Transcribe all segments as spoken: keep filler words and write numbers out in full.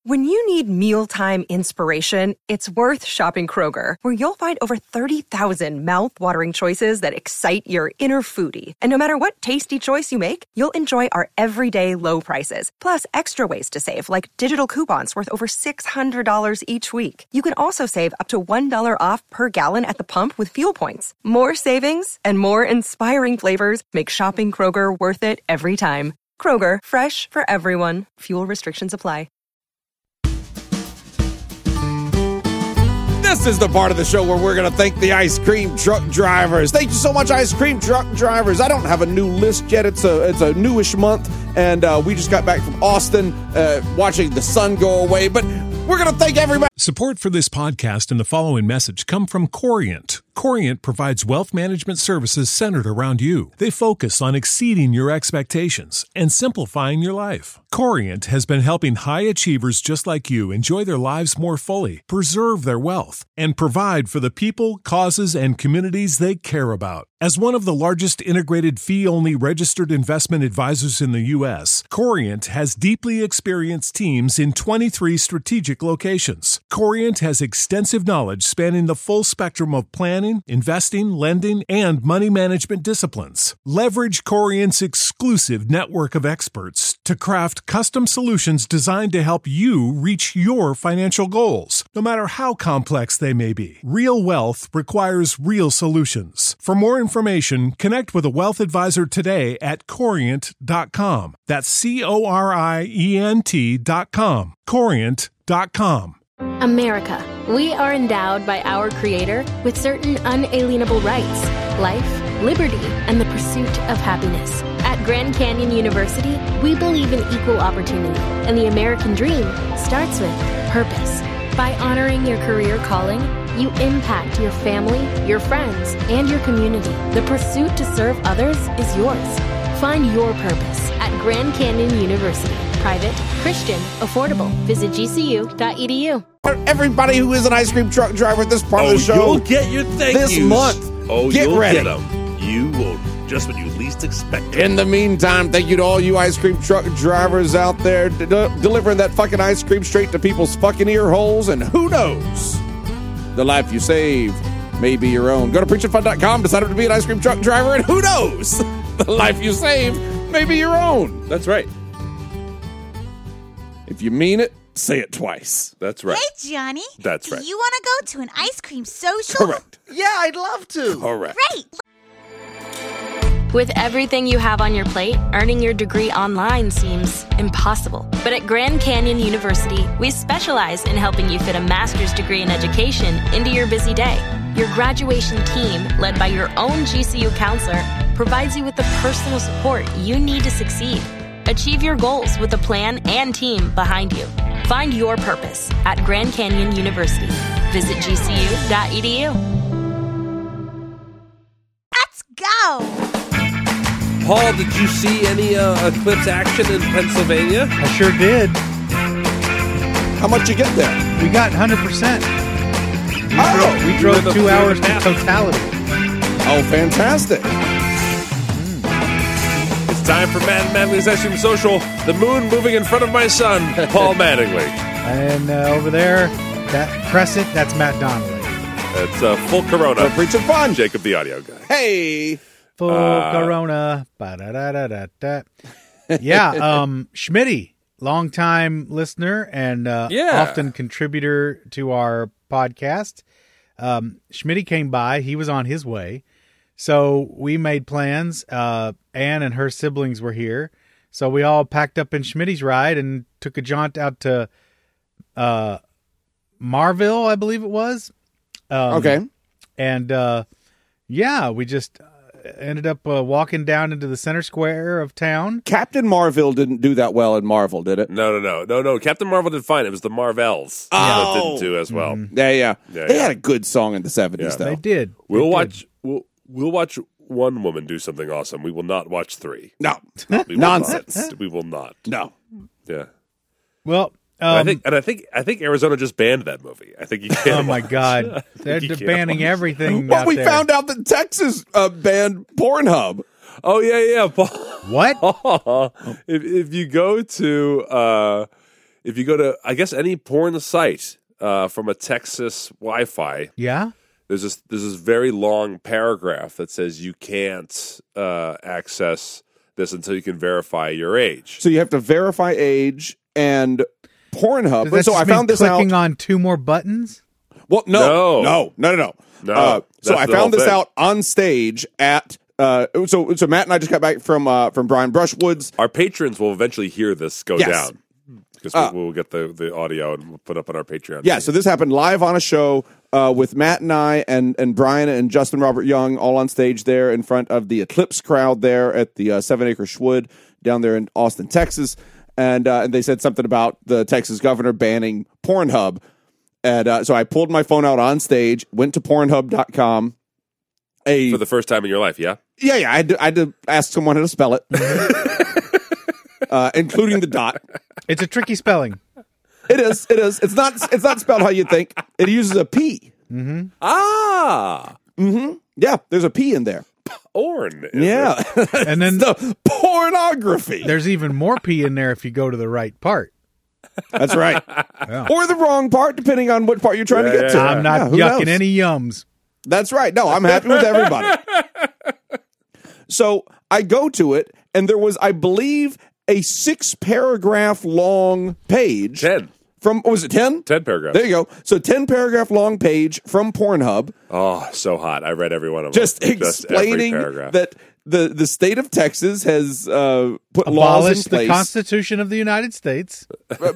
When you need mealtime inspiration, it's worth shopping Kroger, where you'll find over thirty thousand mouth-watering choices that excite your inner foodie. And no matter what tasty choice you make, you'll enjoy our everyday low prices, plus extra ways to save, like digital coupons worth over six hundred dollars each week. You can also save up to one dollar off per gallon at the pump with fuel points. More savings and more inspiring flavors make shopping Kroger worth it every time. Kroger, fresh for everyone. Fuel restrictions apply. This is the part of the show where we're going to thank the ice cream truck drivers. Thank you so much, ice cream truck drivers. I don't have a new list yet. It's a it's a newish month, and uh, we just got back from Austin uh, watching the sun go away. But we're going to thank everybody. Support for this podcast and the following message come from Corient. Corient provides wealth management services centered around you. They focus on exceeding your expectations and simplifying your life. Corient has been helping high achievers just like you enjoy their lives more fully, preserve their wealth, and provide for the people, causes, and communities they care about. As one of the largest integrated fee-only registered investment advisors in the U S, Corient has deeply experienced teams in twenty-three strategic locations. Corient has extensive knowledge spanning the full spectrum of planning, investing, lending, and money management disciplines. Leverage Corient's exclusive network of experts to craft custom solutions designed to help you reach your financial goals, no matter how complex they may be. Real wealth requires real solutions. For more information, connect with a wealth advisor today at corient dot com. That's C O R I E N T dot com. corient dot com. America. We are endowed by our Creator with certain unalienable rights: life, liberty, and the pursuit of happiness. At Grand Canyon University, we believe in equal opportunity, and the American dream starts with purpose. By honoring your career calling, you impact your family, your friends, and your community. The pursuit to serve others is yours. Find your purpose at Grand Canyon University. Private, Christian, affordable. Visit G C U dot E D U. Everybody who is an ice cream truck driver at this part oh, of the show, you'll get your thank this yous. month. Oh, get you'll ready. get them. You will, just when you least expect it. In the meantime, thank you to all you ice cream truck drivers out there d- d- delivering that fucking ice cream straight to people's fucking ear holes. And who knows, the life you save may be your own. Go to preaching fun dot com, decide to be an ice cream truck driver, and who knows, the life you save may be your own. That's right. If you mean it, say it twice. That's right. Hey, Johnny. That's right. Do you want to go to an ice cream social? Correct. Yeah, I'd love to. Correct. Great. With everything you have on your plate, earning your degree online seems impossible. But at Grand Canyon University, we specialize in helping you fit a master's degree in education into your busy day. Your graduation team, led by your own G C U counselor, provides you with the personal support you need to succeed. Achieve your goals with a plan and team behind you. Find your purpose at Grand Canyon University. Visit G C U dot E D U. Let's go. Paul, did you see any uh, Eclipse action in Pennsylvania? I sure did. How much you get there? We got one hundred percent. We Oh, drove, we drove the two hours to half. totality. Oh, fantastic. It's time for Matt Mattingly's Ice Cream Social. The moon moving in front of my son, Paul Mattingly. And uh, over there, that crescent, that's Matt Donnelly. It's uh, full Corona. We're preaching fun. Jacob, the audio guy. Hey. Full Uh, Corona. Ba-da-da-da-da-da. Yeah, um, Schmitty, longtime listener and uh, Yeah. often contributor to our podcast. Um, Schmitty came by. He was on his way. So we made plans. Uh, Ann and her siblings were here. So we all packed up in Schmitty's ride and took a jaunt out to uh, Marville, I believe it was. Um, Okay. And uh, yeah, we just ended up uh, walking down into the center square of town. Captain Marvel didn't do that well in Marvel, did it? No, no, no, no, no. Captain Marvel did fine. It was the Marvels that didn't do as well. Yeah, yeah. Yeah, they yeah. had a good song in the seventies, Yeah. though. They did. We'll They watch. did. We'll we'll watch one woman do something awesome. We will not watch three. No. We will Nonsense. not. We will not. No. Yeah. Well, And I um, think, and I think, I think Arizona just banned that movie. I think you can't. oh my watch. God, I they're think you can't banning watch. everything. Well, out we there. found out that Texas uh, banned Pornhub. Oh yeah, yeah. Paul. What? if if you go to uh, if you go to, I guess, any porn site uh, from a Texas Wi-Fi, Yeah? there's this there's this very long paragraph that says you can't uh, access this until you can verify your age. So you have to verify age and Pornhub. Does that So just I mean found this out. clicking on two more buttons? Well, no, No. no, no, no, no. No, Uh, so that's I the whole found this thing. out on stage at. Uh, so so Matt and I just got back from uh, from Brian Brushwood's. Our patrons will eventually hear this go Yes. down because Uh, we'll, we'll get the, the audio and we'll put up on our Patreon. Yeah, so this happened live on a show uh, with Matt and I and and Brian and Justin Robert Young all on stage there in front of the Eclipse crowd there at the uh, Seven Acre Schwood down there in Austin, Texas, and uh, and they said something about the Texas governor banning Pornhub, and uh, so I pulled my phone out on stage, went to Pornhub dot com. A, for the first time in your life, yeah? yeah, yeah, I had, to, I had to ask someone how to spell it, uh, including the dot. It's a tricky spelling. It is, it is. It's not, it's not spelled how you think. It uses a P. Ah! Yeah, there's a P in there. Orn. is Yeah. And then the pornography. there's even more P in there if you go to the right part. That's right. Yeah. Or the wrong part, depending on what part you're trying to Yeah, get yeah, to. I'm not Yeah, who yucking knows? any yums. That's right. No, I'm happy with everybody. So I go to it, and there was, I believe, a six paragraph long page. Ten. From, what was it, ten? Ten paragraphs. There you go. So ten paragraph long page from Pornhub. Oh, so hot. I read every one of them. Just every explaining paragraph. that the, the state of Texas has uh, put laws in Abolish the place Constitution of the United States.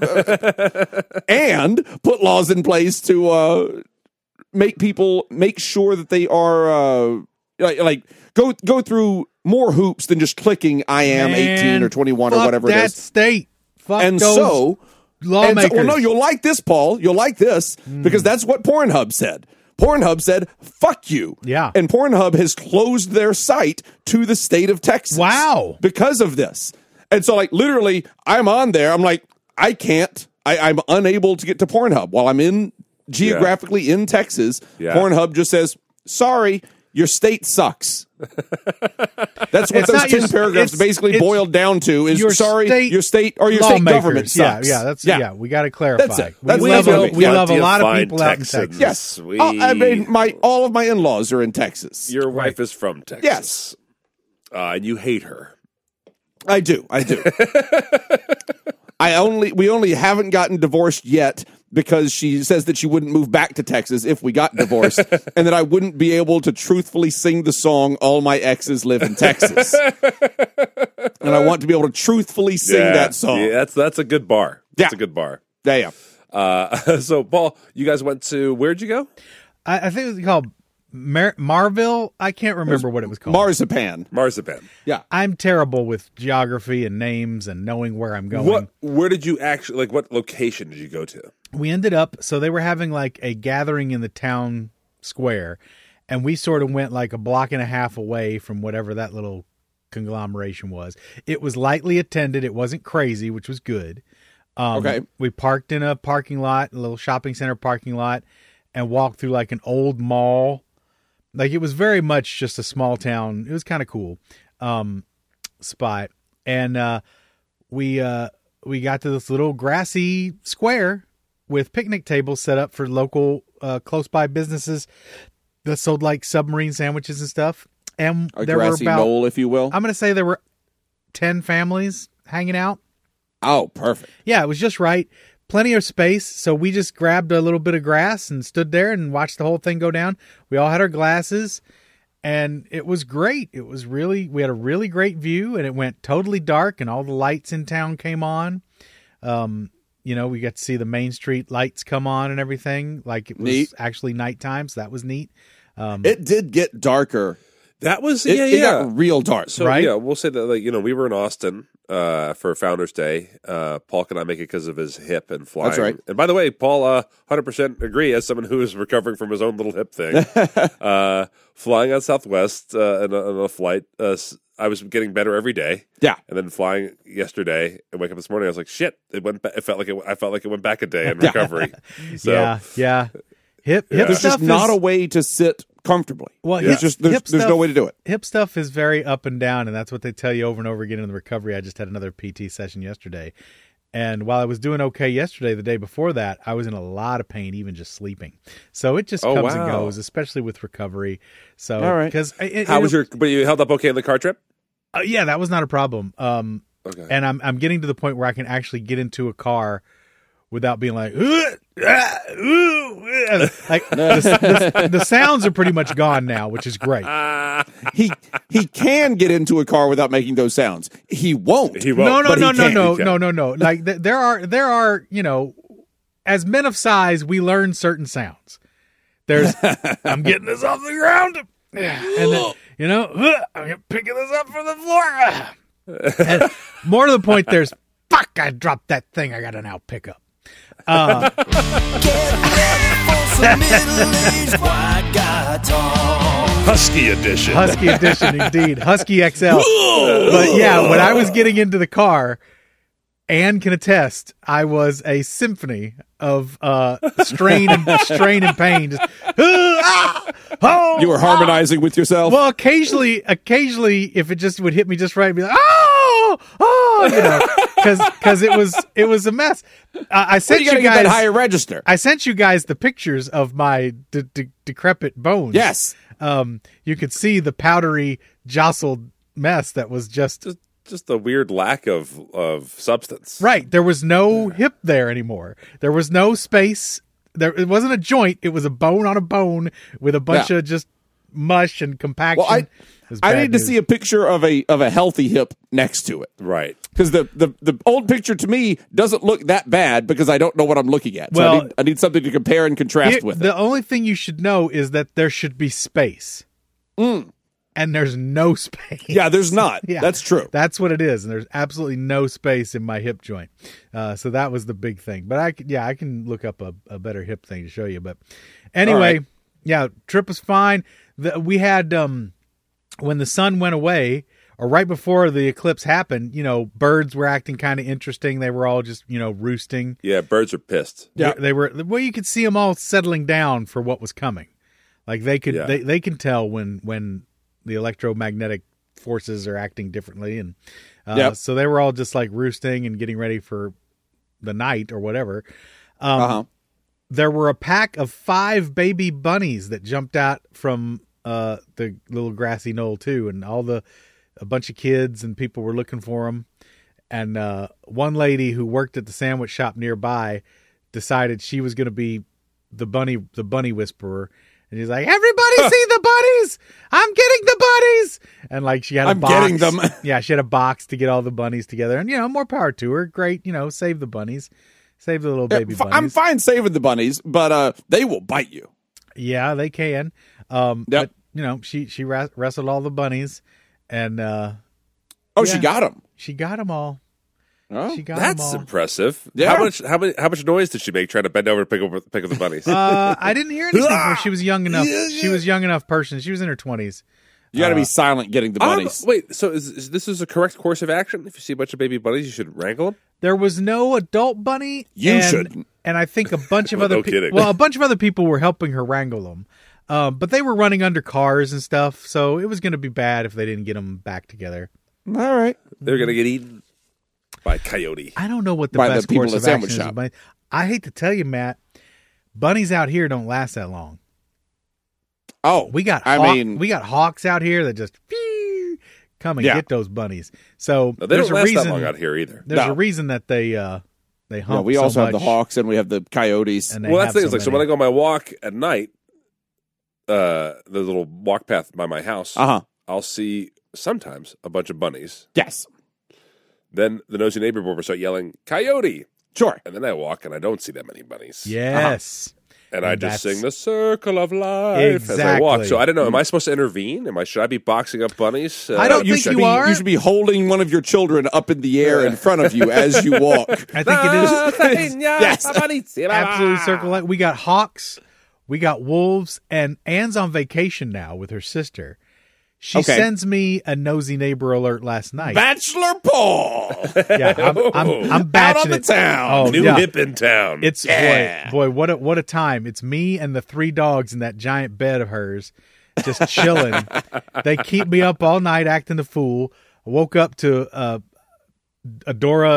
and put laws in place to uh, make people make sure that they are uh, like, like go go through more hoops than just clicking I am eighteen Man, or twenty-one or fuck whatever that it is. state. Fuck And those so, and lawmakers. so, well, no, you'll like this, Paul. You'll like this because that's what Pornhub said. Pornhub said, "Fuck you." Yeah. And Pornhub has closed their site to the state of Texas. Wow. Because of this. And so, like, literally, I'm on there. I'm like, I can't. I, I'm unable to get to Pornhub while I'm in geographically in Texas. Yeah. Pornhub just says, "Sorry, your state sucks." That's what It's those not ten your- paragraphs it's- basically it's boiled down to is your sorry, state your state or your state lawmakers. government sucks. Yeah, yeah, that's yeah. we got to clarify. That's it. That's we that's love, what a, it we means. love a lot of Fine people out in Texans. Texas. Yes. We- Oh, I mean, my all of my in-laws are in Texas. Your wife is from Texas. Yes. Uh, and you hate her. I do. I do. I only we only haven't gotten divorced yet because she says that she wouldn't move back to Texas if we got divorced and that I wouldn't be able to truthfully sing the song All My Exes Live in Texas. And I want to be able to truthfully sing Yeah. that song. Yeah, that's that's a good bar. That's Yeah. a good bar. Yeah, yeah. Uh, so, Paul, you guys went to, where'd you go? I, I think it was called Mar- Marville. I can't remember what it was called. Marzipan. Marzipan. Yeah. I'm terrible with geography and names and knowing where I'm going. What? Where did you actually, like, what location did you go to? We ended up, so they were having like a gathering in the town square, and we sort of went like a block and a half away from whatever that little conglomeration was. It was lightly attended. It wasn't crazy, which was good. Um, Okay. We parked in a parking lot, a little shopping center parking lot, and walked through like an old mall. Like it was very much just a small town. It was kind of cool um, spot. And uh, we uh, we got to this little grassy square with picnic tables set up for local uh, close by businesses that sold like submarine sandwiches and stuff. And A there were grassy about, knoll, if you will. I'm going to say there were ten families hanging out. Oh, perfect. Yeah, it was just right. Plenty of space. So we just grabbed a little bit of grass and stood there and watched the whole thing go down. We all had our glasses and it was great. It was really, we had a really great view and it went totally dark and all the lights in town came on. Um, you know, we got to see the Main Street lights come on and everything. Like it was Neat. actually nighttime. So that was neat. Um, It did get darker. That was, It, yeah, it yeah. got real dark. So, Right? yeah, we'll say that, like, you know, we were in Austin uh, for Founders Day. Uh, Paul could not make it because of his hip and flying. That's right. And by the way, Paul, uh, one hundred percent agree, as someone who is recovering from his own little hip thing. uh, flying on Southwest uh, on, a, on a flight, uh, I was getting better every day. Yeah. And then flying yesterday and wake up this morning, I was like, shit, it went. Ba- it felt like it, I felt like it went back a day in recovery. So, yeah, yeah. Hip, hip There's stuff just not is- a way to sit comfortably. Well, There's hip- just there's, hip there's no stuff- way to do it. Hip stuff is very up and down, and that's what they tell you over and over again in the recovery. I just had another P T session yesterday, And while I was doing okay yesterday, the day before that, I was in a lot of pain, even just sleeping. So it just Oh, comes wow. and goes, especially with recovery. So, All right. because How was your? But you held up okay in the car trip? Uh, yeah, that was not a problem. Um, Okay. and I'm I'm getting to the point where I can actually get into a car without being like, "Ugh, ah, ooh, uh," like the, the, the sounds are pretty much gone now, which is great. He he can get into a car without making those sounds. He won't. He won't. No, no, but he no, no, can. no, He can. no, no, no. Like th- there are, there are, you know, as men of size, we learn certain sounds. There's, I'm getting this off the ground, and then, you know, I'm picking this up from the floor. And more to the point, there's, fuck, I dropped that thing. I got to now pick up. Uh, Husky edition. Husky edition, indeed. Husky X L. But yeah, when I was getting into the car, Anne can attest, I was a symphony of uh, strain and strain and pain. Just, ah, oh, You were harmonizing with yourself. well, occasionally, occasionally, if it just would hit me just right, I'd be like, oh, oh, you know, because because it was it was a mess. Uh, I Well, sent you you, got to get that guys. higher register. I sent you guys the pictures of my de- de- decrepit bones. Yes. Um, you could see the powdery, jostled mess that was just Just, just a weird lack of of substance. right. There was no hip there anymore. There was no space. There it wasn't a joint. It was a bone on a bone with a bunch Yeah. of just mush and compaction. Well, I It was I bad need to news. see a picture of a of a healthy hip next to it. Right. Because the, the, the old picture to me doesn't look that bad because I don't know what I'm looking at. So I, Well, need, I need something to compare and contrast It- with the it. only thing you should know is that there should be space, and there's no space. Yeah, there's not. Yeah. That's true. That's what it is, and there's absolutely no space in my hip joint. Uh, so that was the big thing. But I, could, yeah, I can look up a, a better hip thing to show you. But anyway, right. yeah, trip was fine. The, we had um, when the sun went away, or right before the eclipse happened. You know, birds were acting kind of interesting. They were all just you know roosting. Yeah, birds are pissed. Yeah. They, they were well. You could see them all settling down for what was coming. Like they could, Yeah. they they can tell when when the electromagnetic forces are acting differently, and uh, Yep. so they were all just like roosting and getting ready for the night or whatever. Um, Uh-huh. There were a pack of five baby bunnies that jumped out from uh, the little grassy knoll too, and all the a bunch of kids and people were looking for them. And uh, one lady who worked at the sandwich shop nearby decided she was going to be the bunny, the bunny whisperer. And she's like, everybody see the bunnies! I'm getting the bunnies! And like she had a I'm box. getting them. Yeah, she had a box to get all the bunnies together. And, you know, more power to her. Great, you know, save the bunnies. Save the little baby F- bunnies. I'm fine saving the bunnies, but uh, they will bite you. Yeah, they can. Um, Yep. But, you know, she, she wra- wrestled all the bunnies. And uh, Oh, Yeah. she got them. she got them all. Oh. She got them That's all. impressive. Yeah. How much? How many? How much noise did she make trying to bend over and pick up pick up the bunnies? Uh, I didn't hear anything from her. She was young enough. She was young enough person. She was in her twenties. You got to Uh, be silent getting the Um, bunnies. wait, so is, is this is a correct course of action? If you see a bunch of baby bunnies, you should wrangle them. There was no adult bunny. You and, shouldn't. And I think a bunch of Well, other no people. kidding. Well, a bunch of other people were helping her wrangle them, um, but they were running under cars and stuff. So it was going to be bad if they didn't get them back together. All right. They're gonna get eaten by coyote. I don't know what the By the best people course at of the action sandwich is. shop. with bunnies. I hate to tell you, Matt, bunnies out here don't last that long. Oh, We got I hawk- mean, we got hawks out here that just phew, come and Yeah. get those bunnies. So No, they there's don't a last reason that long out here either. There's No. a reason that they uh they yeah, hump we so also have the much, hawks and we have the coyotes. and they Well, that's have the thing. so Is like, so many. when I go on my walk at night, uh, the little walk path by my house, Uh huh. I'll see sometimes a bunch of bunnies. Yes. Then the nosy neighbor will start yelling "coyote," Sure. and then I walk and I don't see that many bunnies. Yes. and I and just that's- sing the circle of life as I walk. Exactly. So I don't know. Am I supposed to intervene? Am I? Should I be boxing up bunnies? Uh, I don't you think should you be, are. You should be holding one of your children up in the air in front of you as you walk. I think it is Yes. absolute circle. li- We got hawks, we got wolves, and Anne's on vacation now with her sister. She Okay. sends me a nosy neighbor alert last night. Bachelor Paul yeah, I'm, I'm, I'm out batching on the it. town. Oh, New yeah. hip in town. It's Yeah. boy, boy, what a what a time! It's me and the three dogs in that giant bed of hers, just chilling. They keep me up all night acting the fool. I woke up to uh, Adora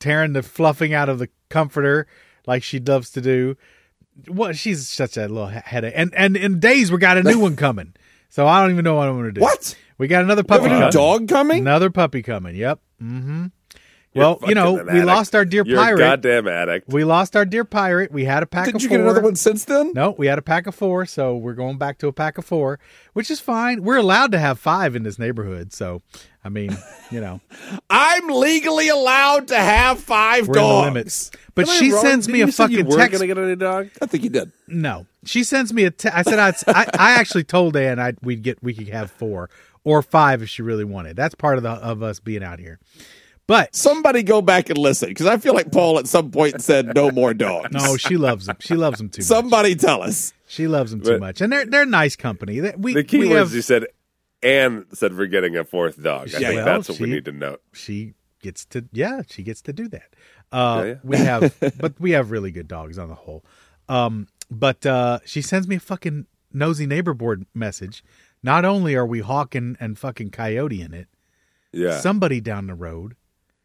tearing the fluffing out of the comforter like she loves to do. What? She's such a little headache. And and in days we got a new one coming, so I don't even know what I'm going to do. What? We got another puppy. You have a new dog coming? Another puppy coming. Yep. Mm-hmm. You're Well, you know, fucking an we addict. lost our dear You're pirate. a goddamn addict. We lost our dear pirate. We had a pack Did of you four. get another one since then? No, we had a pack of four, so we're going back to a pack of four, which is fine. We're allowed to have five in this neighborhood, so I mean, you know, I'm legally allowed to have five we're in the dogs. limits. But Am I she wrong? sends Didn't me a you say fucking you weren't text. going to get a new dog? I think you did. No, she sends me a. Te- I said I'd, I I actually told Ann I'd we'd get we could have four or five if she really wanted. That's part of the of us being out here. But Somebody go back and listen, because I feel like Paul at some point said no more dogs. no, she loves them. She loves them too much. Somebody tell us. She loves them too But- much, and they're they're nice company. They- We The key we words have, you said, and said we're getting a fourth dog. I Yeah, think well, that's what we she- need to note. she gets to yeah she gets to do that. Uh, Yeah, yeah. We have but we have really good dogs on the whole. Um, but uh, she sends me a fucking nosy neighbor board message. Not only are we hawking and fucking coyote in it, Yeah. somebody down the road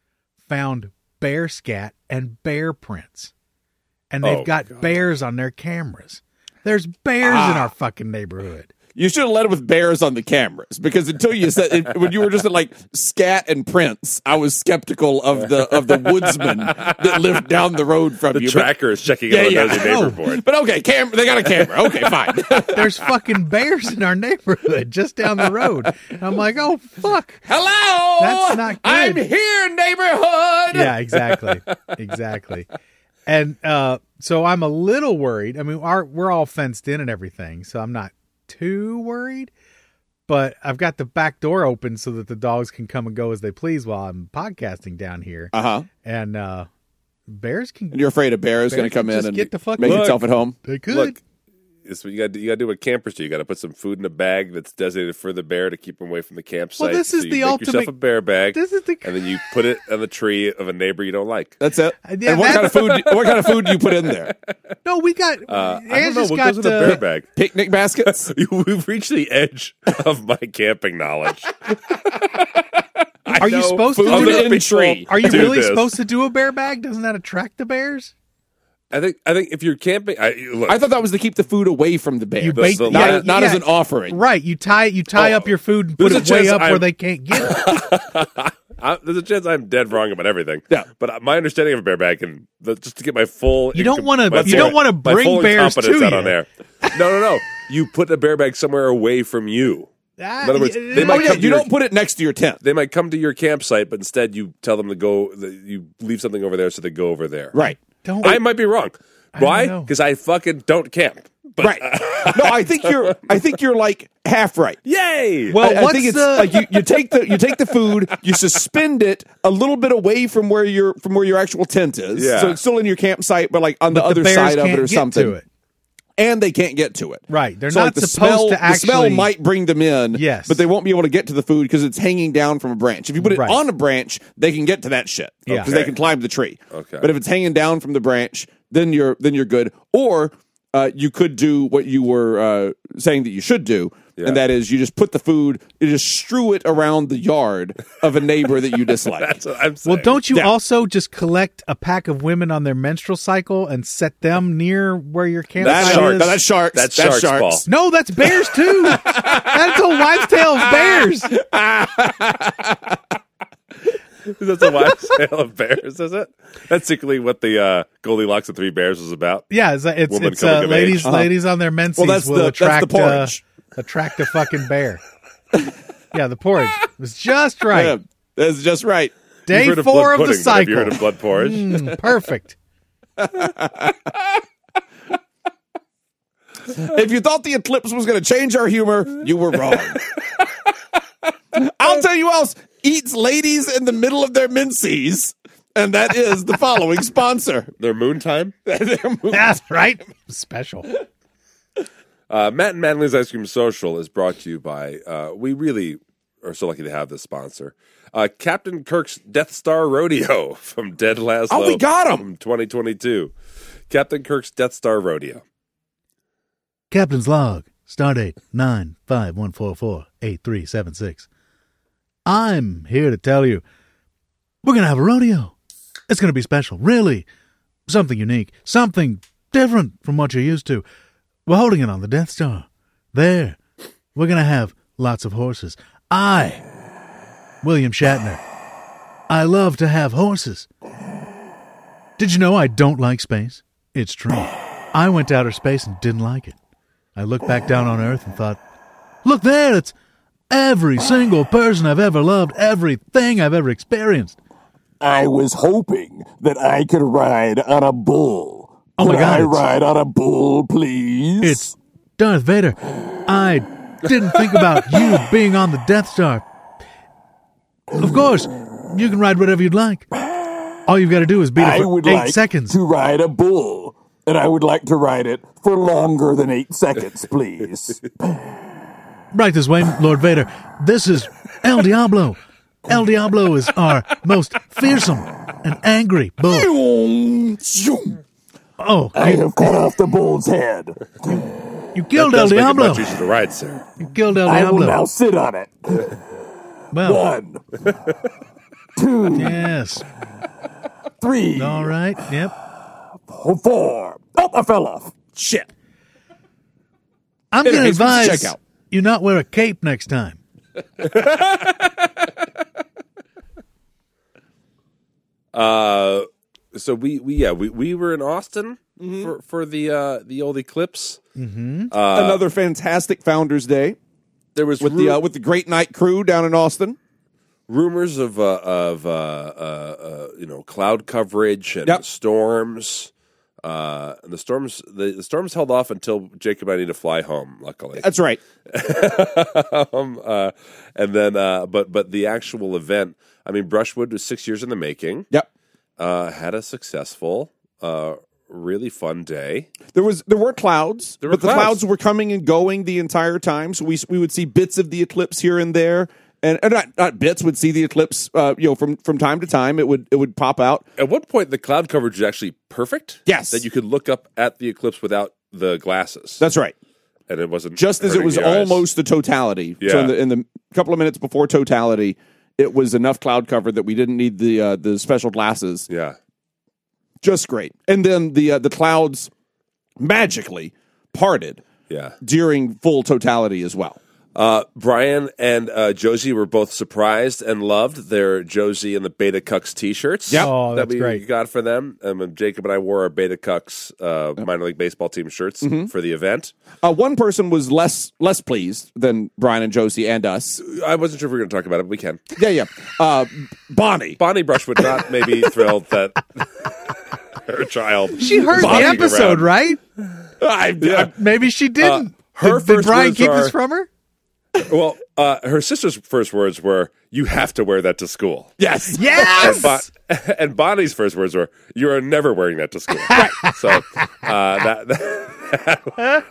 found bear scat and bear prints, and they've Oh, got God. bears on their cameras. There's bears in our fucking neighborhood. You should have led it with bears on the cameras, because until you said it, when you were just at like scat and prints, I was skeptical of the of the woodsman that lived down the road from the you. tracker is checking But, out yeah, on the yeah. neighbor Oh, board. But okay, cam- they got a camera. Okay, fine. There's fucking bears in our neighborhood just down the road. And I'm like, oh fuck. Hello, That's not good. I'm here, neighborhood. Yeah, exactly, exactly. And uh, so I'm a little worried. I mean, our, we're all fenced in and everything, so I'm not too worried. But I've got the back door open so that the dogs can come and go as they please while I'm podcasting down here. Uh huh. And uh, bears can. And you're afraid a bear is Bears going to come can in just and get the fuck- make Look. itself at home. They could. Look, it's what you got. You got to do what campers do. You got to put some food in a bag that's designated for the bear to keep him away from the campsite. Well, this is so you the make ultimate- yourself a bear bag, This is the. and then you put it on the tree of a neighbor you don't like. That's it. Uh, yeah, and what kind of that's- food? What kind of food do you put in there? No, we got. Uh, I don't Anne's know just what got goes in a uh, bear bag. Picnic baskets. We've reached the edge of my camping knowledge. I Are you know supposed to Of do the that? in tree. Are you do really this. supposed to do a bear bag? Doesn't that attract the bears? I think. I think if you're camping, I, look, I thought that was to keep the food away from the bear. You The- bait, the- not yeah, a- not yeah. as an offering. Right. You tie you tie Oh, up your food and put there's it a way chance up where I'm- they can't get it. I, there's a chance I'm dead wrong about everything. Yeah. But my understanding of a bear bag, and the, just to get my full, You don't incom- wanna- my you full- don't wanna my bring full bears incompetence to out you. on there. No, no, no. You put a bear bag somewhere away from you. Ah, In other words, yeah, they Oh, might yeah, come to you your, don't put it next to your tent. They might come to your campsite, but instead you tell them to go. that You leave something over there, so they go over there. Right. Don't I might be wrong. don't Why? know. Because I fucking don't camp. But, Right. No, I think you're. I think you're like half right. Yay! Well, I, I what's think it's the- like you, you take the you take the food, you suspend it a little bit away from where your from where your actual tent is. Yeah. So it's still in your campsite, but like on the but other bears side of can't it or get something. To it. And they can't get to it. Right. They're So, not like, the supposed smell, to The smell actually- might bring them in. Yes. But they won't be able to get to the food because it's hanging down from a branch. If you put it Right. on a branch, they can get to that shit. Yeah. Because they Okay. can climb the tree. Okay. But if it's hanging down from the branch, then you're then you're good. Or uh, you could do what you were uh, saying that you should do, Yeah. and that is you just put the food, you just strew it around the yard of a neighbor that you dislike. That's what I'm saying. Well, don't you Yeah. also just collect a pack of women on their menstrual cycle and set them near where your campsite That's is? shark. No, that's sharks. That's That's shark's ball. No, that's bears too. That's a wives' tale of bears. That's a wild tale of bears, is it? That's secretly what the uh, Goldilocks and Three Bears was about. Yeah, it's it's, Woman it's coming uh, of ladies age. Uh-huh. ladies on their menses Well, that's will the- that's the attract uh, porridge. attract a fucking bear. Yeah, the porridge was just right. Yeah, that's just right. Day You've heard of four blood of the pudding, but have you cycle. heard of blood porridge? Mm, perfect. If you thought the eclipse was going to change our humor, you were wrong. I'll tell you who else eats ladies in the middle of their menses, and that is the following sponsor. Their moon time. That's right. Special. Uh, Matt and Madeline's Ice Cream Social is brought to you by, uh, we really are so lucky to have this sponsor, uh, Captain Kirk's Death Star Rodeo from Dead Laszlo. Oh, we got him. From twenty twenty-two. Captain Kirk's Death Star Rodeo. Captain's log. Stardate nine five one four four eight three seven six. I'm here to tell you we're gonna have a rodeo. It's going to be special, really. Something unique, something different from what you're used to. We're holding it on the Death Star. There. We're going to have lots of horses. I, William Shatner, I love to have horses. Did you know I don't like space? It's true. I went to outer space and didn't like it. I looked back down on Earth and thought, look there, it's every single person I've ever loved, everything I've ever experienced. I was hoping that I could ride on a bull. Oh my Could God, I it's- ride on a bull, please? It's Darth Vader. I didn't think about you being on the Death Star. Of course, you can ride whatever you'd like. All you've got to do is beat it I for would eight like seconds. to ride a bull, and I would like to ride it for longer than eight seconds, please. Right this way, Lord Vader. This is El Diablo. El Diablo is our most fearsome and angry bull. Oh, I you, have cut off the bull's head. you killed That El does make it Diablo. much easier to ride, sir. You killed El I will now Diablo. sit on it. Well, One, two, yes. three, All right. Yep. four. Oh, I fell off. Shit. I'm Hey, going to hey, switch to advise checkout. you not wear a cape next time. Uh, so we, we yeah we, we were in Austin for for the uh, the old eclipse. Mm-hmm. Uh, Another fantastic Founders Day There was with ru- the uh, with the Great Night Crew down in Austin. rumors of uh, of uh, uh, uh, you know cloud coverage and Yep. storms. Uh, and the storms the, the storms held off until Jacob and I need to fly home. Luckily, That's right. um, uh, and then uh, but but the actual event. I mean, Brushwood was six years in the making. Yep. Uh, had a successful, uh, really fun day. There was there were clouds, There were but the clouds. clouds were coming and going the entire time. So we we would see bits of the eclipse here and there, and, and not not bits. Would see the eclipse, uh, you know, from from time to time. It would it would pop out. At one point, the cloud coverage was actually perfect. Yes. that you could look up at the eclipse without the glasses. That's right. and it wasn't Just as it hurting was your eyes. almost the totality. So Yeah. in the, in the couple of minutes before totality, it was enough cloud cover that we didn't need the uh, the special glasses. Yeah. Just great. And then the uh, the clouds magically parted Yeah. during full totality as well. Uh, Brian and uh, Josie were both surprised and loved their Josie and the Beta Cucks T-shirts. Yep. Oh, that that's we great. got for them. Um, and Jacob and I wore our Beta Cucks uh, minor league baseball team shirts Mm-hmm. for the event. Uh, one person was less less pleased than Brian and Josie and us. I wasn't sure if we were going to talk about it, but we can. Yeah, yeah. Uh, Bonnie. Bonnie Brushwood not maybe thrilled that her child. She heard the bobbing episode, around. right? I, Yeah. Maybe she didn't. her did, did first Brian words keep this are- from her? Well, uh, her sister's first words were, "You have to wear that to school." yes. Yes. And, Bon- and Bonnie's first words were, "You are never wearing that to school." Right. So uh, that, that,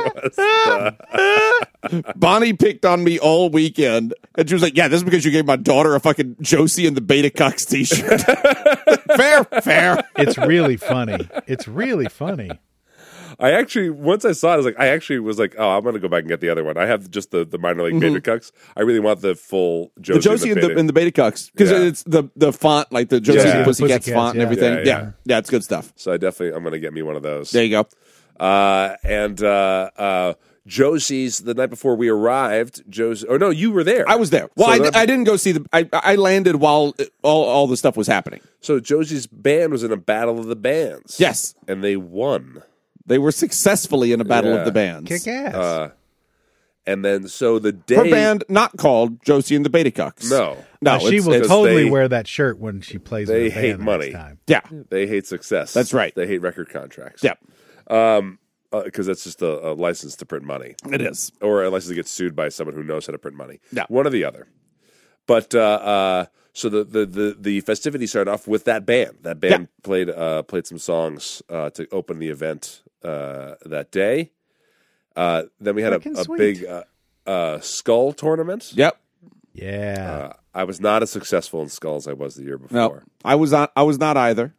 that was, uh, Bonnie picked on me all weekend, and she was like, "Yeah, this is because you gave my daughter a fucking Josie and the Beta Cucks T-shirt." Fair, fair. It's really funny. It's really funny. I actually once I saw it, I was like, I actually was like, "Oh, I'm going to go back and get the other one." I have just the, the minor league Beta Cucks. I really want the full Josie, Mm-hmm. The Josie and and the, the, Beta. and the Beta Cucks because Yeah. it's the the font like the Josie Yeah. and the Pussycats, Pussycats, font and yeah. everything. Yeah, Yeah, yeah. yeah, it's good stuff. So I definitely I'm going to get me one of those. There you go. Uh, and uh, uh, Josie's the night before we arrived. Josie, oh no, you were there. I was there. Well, So I, that- I didn't go see the. I, I landed while it- all all the stuff was happening. So Josie's band was in a battle of the bands. Yes, and they won. they were successfully in a battle Yeah. of the bands. Kick ass. Uh, and then so the day Her band not called Josie and the Beta Cucks. No, no, Uh, she it's- will it's- totally they- wear that shirt when she plays. they with a hate band the money. next time. yeah, they hate success. That's right. They hate record contracts. yeah. Um, because that's just a, a license to print money, It is. or a license to get sued by someone who knows how to print money. Yeah. One or the other. But uh, uh, so the, the the the festivities started off with that band. That band Yeah. played uh, played some songs uh, to open the event uh, that day. Uh, then we had a, Freaking a sweet. big uh, uh, skull tournament. Yep. Yeah. Uh, I was not as successful in skull as I was the year before. No, I was not. I was not either.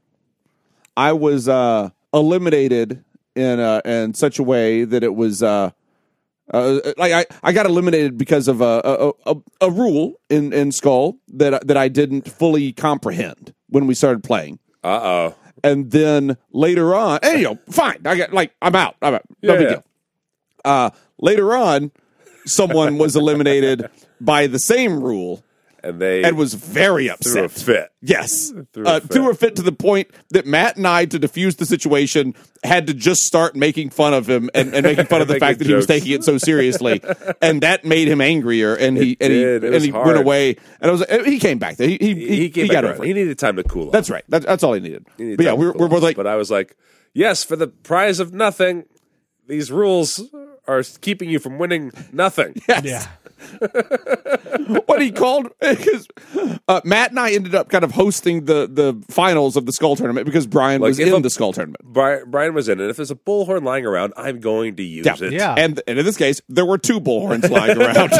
I was uh, eliminated in uh, in such a way that it was uh, uh, like I, I got eliminated because of a a, a, a rule in, in Skull that that I didn't fully comprehend when we started playing. Uh-oh. And then later on, and, you know, fine. I got like I'm out. I'm out. No Yeah, big yeah. deal. Uh, later on, someone was eliminated by the same rule And they and was very threw upset. a fit. Yes. Threw a Uh, fit. threw a fit to the point that Matt and I, to diffuse the situation, had to just start making fun of him and, and making fun of the Making fact that he was jokes. taking it so seriously. And that made him angrier. And he It and he, did. It and was he hard. went away. And I was like, he came back. He, he, he, He, came he back got around. over He it. needed time to cool off. That's right. That's, that's all he needed. He needed But yeah, time to we're, cool we're both off. like, But I was like, yes, for the prize of nothing, these rules are keeping you from winning nothing. yes. Yeah. What he called because uh, Matt and I ended up kind of hosting the the finals of the Skull tournament because Brian Like, was if in a- the Skull tournament. Brian, Brian was in it. If there's a bullhorn lying around, I'm going to use Yeah. it. Yeah. And, and in this case, there were two bullhorns lying around.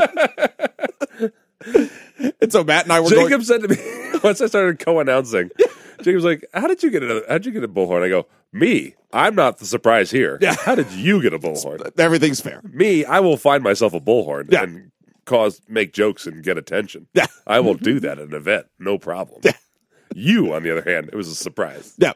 And so Matt and I were Jacob going. said to me once I started co-announcing, Jacob's like, "How did you get a How did you get a bullhorn?" I go, "Me, I'm not the surprise here. Yeah. How did you get a bullhorn? Everything's fair. Me, I will find myself a bullhorn Yeah. and cause make jokes and get attention. Yeah. I will do that at an event, no problem. Yeah. You, on the other hand, it was a surprise. Yeah.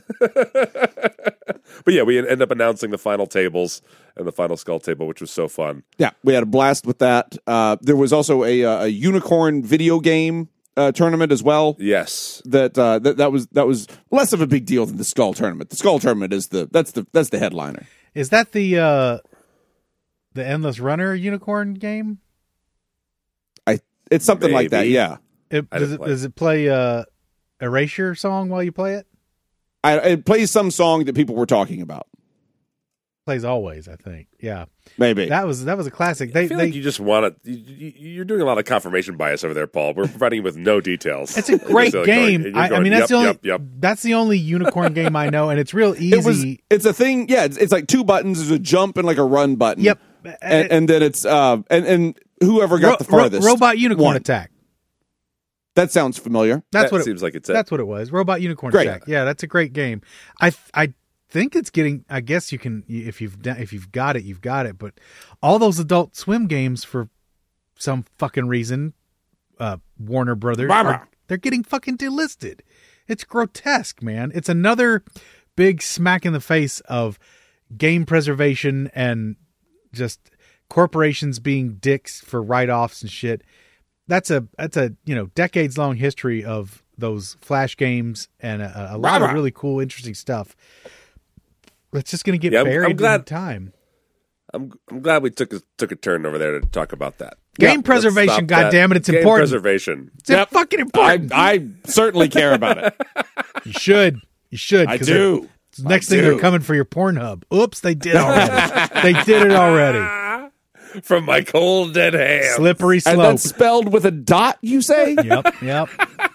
But yeah, we end up announcing the final tables and the final skull table, which was so fun. Yeah. We had a blast with that. Uh, there was also a, uh, a unicorn video game uh, tournament as well. Yes. That, uh, that that was that was less of a big deal than the Skull tournament. The Skull tournament is the that's the that's the headliner. Is that the uh, the Endless Runner unicorn game? I it's something like that. Maybe. Yeah. It, I does didn't it play. does it play uh, Erasure song while you play it? I, it plays some song that people were talking about. Plays always, I think. Yeah, Maybe. that was that was a classic. They I feel they like you just want to. You, you, you're doing a lot of confirmation bias over there, Paul. We're providing you with no details. It's a great You're game. going- you're I, I going, mean, that's yep, the only yep, yep. that's the only unicorn game I know, and it's real easy. It was. It's a thing. Yeah, it's, it's like two buttons. There's a jump and like a run button. Yep. And, and then it's uh and and whoever got Ro- the farthest. ro- robot unicorn won. attack. That sounds familiar. That's That what it, seems like it's it. That's what it was. Robot unicorn Great. attack. Yeah, that's a great game. I I think it's getting. I guess you can if you've done, if you've got it, you've got it. But all those Adult Swim games, for some fucking reason, uh, Warner Brothers, Barbara. are, they're getting fucking delisted. It's grotesque, man. It's another big smack in the face of game preservation and just corporations being dicks for write-offs and shit. That's a that's a you know decades long history of those flash games and a, a lot of really cool, interesting stuff. It's just going to get Yeah, I'm- buried I'm glad- in time. I'm I'm glad we took a, took a turn over there to talk about that. Game Let's preservation, stop that. goddammit, it's Game important. preservation. It's fucking important. I I certainly care about it. you should, you should. I 'cause do. they're- Next I thing do. they're coming for your Pornhub. Oops, they did already. They did it already. From my cold dead hand. Slippery And slope. that's spelled with a dot. You say? Yep, yep.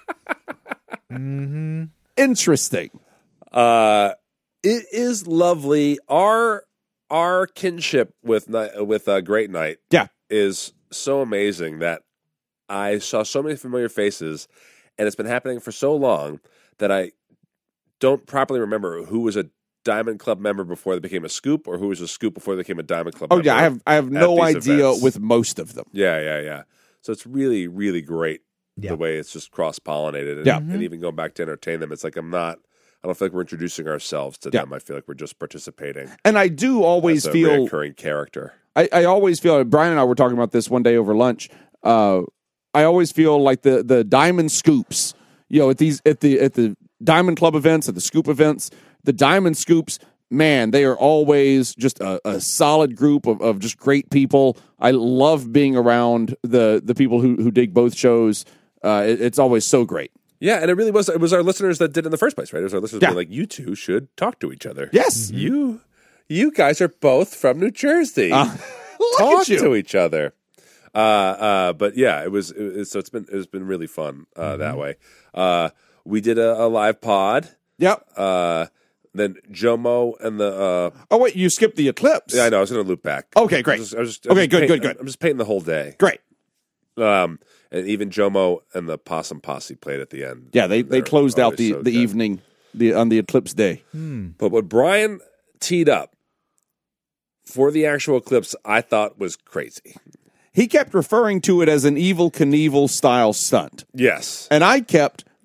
Interesting. Uh, it is lovely. Our our kinship with Ni- with uh, Great Night Yeah. is so amazing that I saw so many familiar faces, and it's been happening for so long that I don't properly remember who was a Diamond Club member before they became a Scoop, or who was a Scoop before they became a Diamond Club Oh member. yeah, I have I have at no these idea events. with most of them. Yeah, yeah, yeah. So it's really, really great Yeah. the way it's just cross pollinated, and, Yeah. and even going back to entertain them. It's like I'm not. I don't feel like we're introducing ourselves to Yeah. them. I feel like we're just participating. And I do always as a feel reoccurring character. I, I always feel Brian and I were talking about this one day over lunch. Uh, I always feel like the the Diamond Scoops, you know, at these at the at the Diamond Club events, at the Scoop events, the Diamond Scoops, man, they are always just a, a solid group of, of just great people. I love being around the the people who who dig both shows. Uh, it, it's always so great. Yeah, and it really was. It was our listeners that did it in the first place, right? It was our listeners Yeah. being like, "You two should talk to each other." Yes. you, you guys are both from New Jersey. Uh, look talk at you. to each other. Uh, uh, but yeah, it was. It, was- so it's been it's been really fun uh, Mm-hmm. that way. Uh, we did a, a live pod. Yep. Uh, then Jomo and the. Uh, Oh wait, you skipped the eclipse. yeah, I know. I was going to loop back. Okay, great. I was just, I was just, I was Okay, just good, painting- good, good. I'm just painting the whole day. Great. Um, and even Jomo and the Possum Posse played at the end. Yeah, they they They're closed out always the, so the good. evening the on the eclipse day. But what Brian teed up for the actual eclipse, I thought was crazy. He kept referring to it as an Evil Knievel style stunt. Yes. And I kept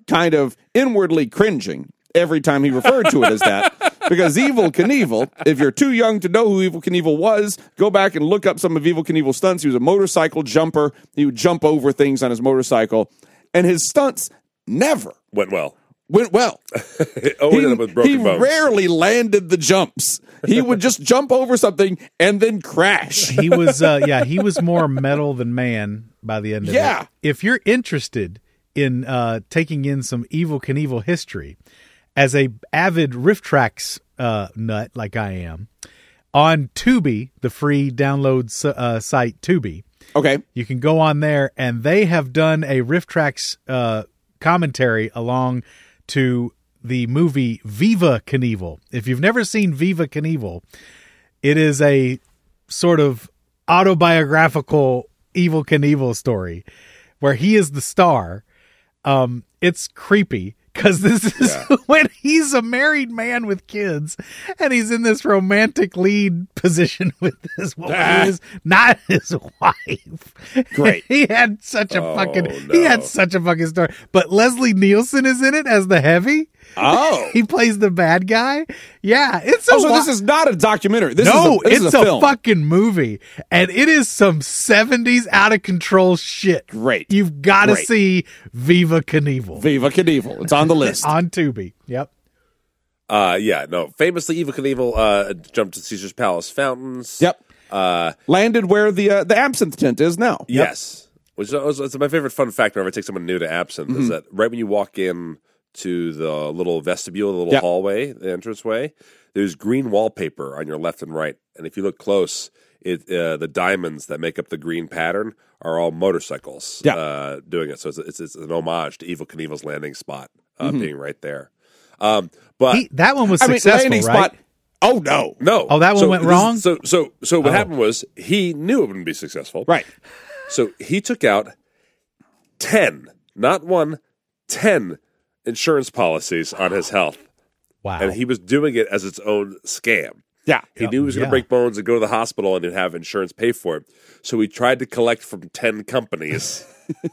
kind of inwardly cringing every time he referred to it as that. Because Evel Knievel, if you're too young to know who Evel Knievel was, go back and look up some of Evel Knievel's stunts. He was a motorcycle jumper. He would jump over things on his motorcycle. And his stunts never Went well. went well. Oh, he ended up with broken he bones. rarely landed the jumps. He would just jump over something and then crash. He was, uh, yeah, he was more metal than man by the end of Yeah. it. If you're interested in uh, taking in some Evel Knievel history, as a avid Riff Tracks uh, nut like I am, on Tubi, the free download uh, site Tubi, Okay. you can go on there, and they have done a Riff Tracks uh, commentary along to the movie Viva Knievel. If you've never seen Viva Knievel, it is a sort of autobiographical Evel Knievel story where he is the star. Um, it's creepy because this is Yeah. when he's a married man with kids and he's in this romantic lead position with this woman who is not his wife. Great. he had such a Oh, fucking, no. he had such a fucking story. But Leslie Nielsen is in it as the heavy. Oh. He plays the bad guy. Yeah. It's a Oh, so wa- this is not a documentary. This no, is a, this it's is a, a, film. fucking movie, and it is some seventies out of control shit. Great. You've got to Great. see Viva Knievel Viva Knievel. It's on the list. on Tubi. Yep. Uh, yeah, no. Famously, Evel Knievel uh, jumped to Caesar's Palace fountains. Yep. Uh, Landed where the uh, the absinthe tent is now. Yes. Which is it's my favorite fun fact whenever I take someone new to Absinthe Mm-hmm. is that right when you walk in to the little vestibule, the little Yep. hallway, the entranceway, there's green wallpaper on your left and right. And if you look close, it uh, the diamonds that make up the green pattern are all motorcycles Yeah. uh, doing it. So it's, it's, it's an homage to Evel Knievel's landing spot uh, Mm-hmm. being right there. Um, but He, that one was I mean, successful, landing right? spot. Oh no. no. Oh, that one So went this- wrong? So, so, so what Oh. happened was he knew it wouldn't be successful. Right. So he took out ten, not one, ten insurance policies on his health. Wow. And he was doing it as its own scam. Yeah. He knew he was going Yeah. to break bones and go to the hospital and he'd have insurance pay for it. So he tried to collect from ten companies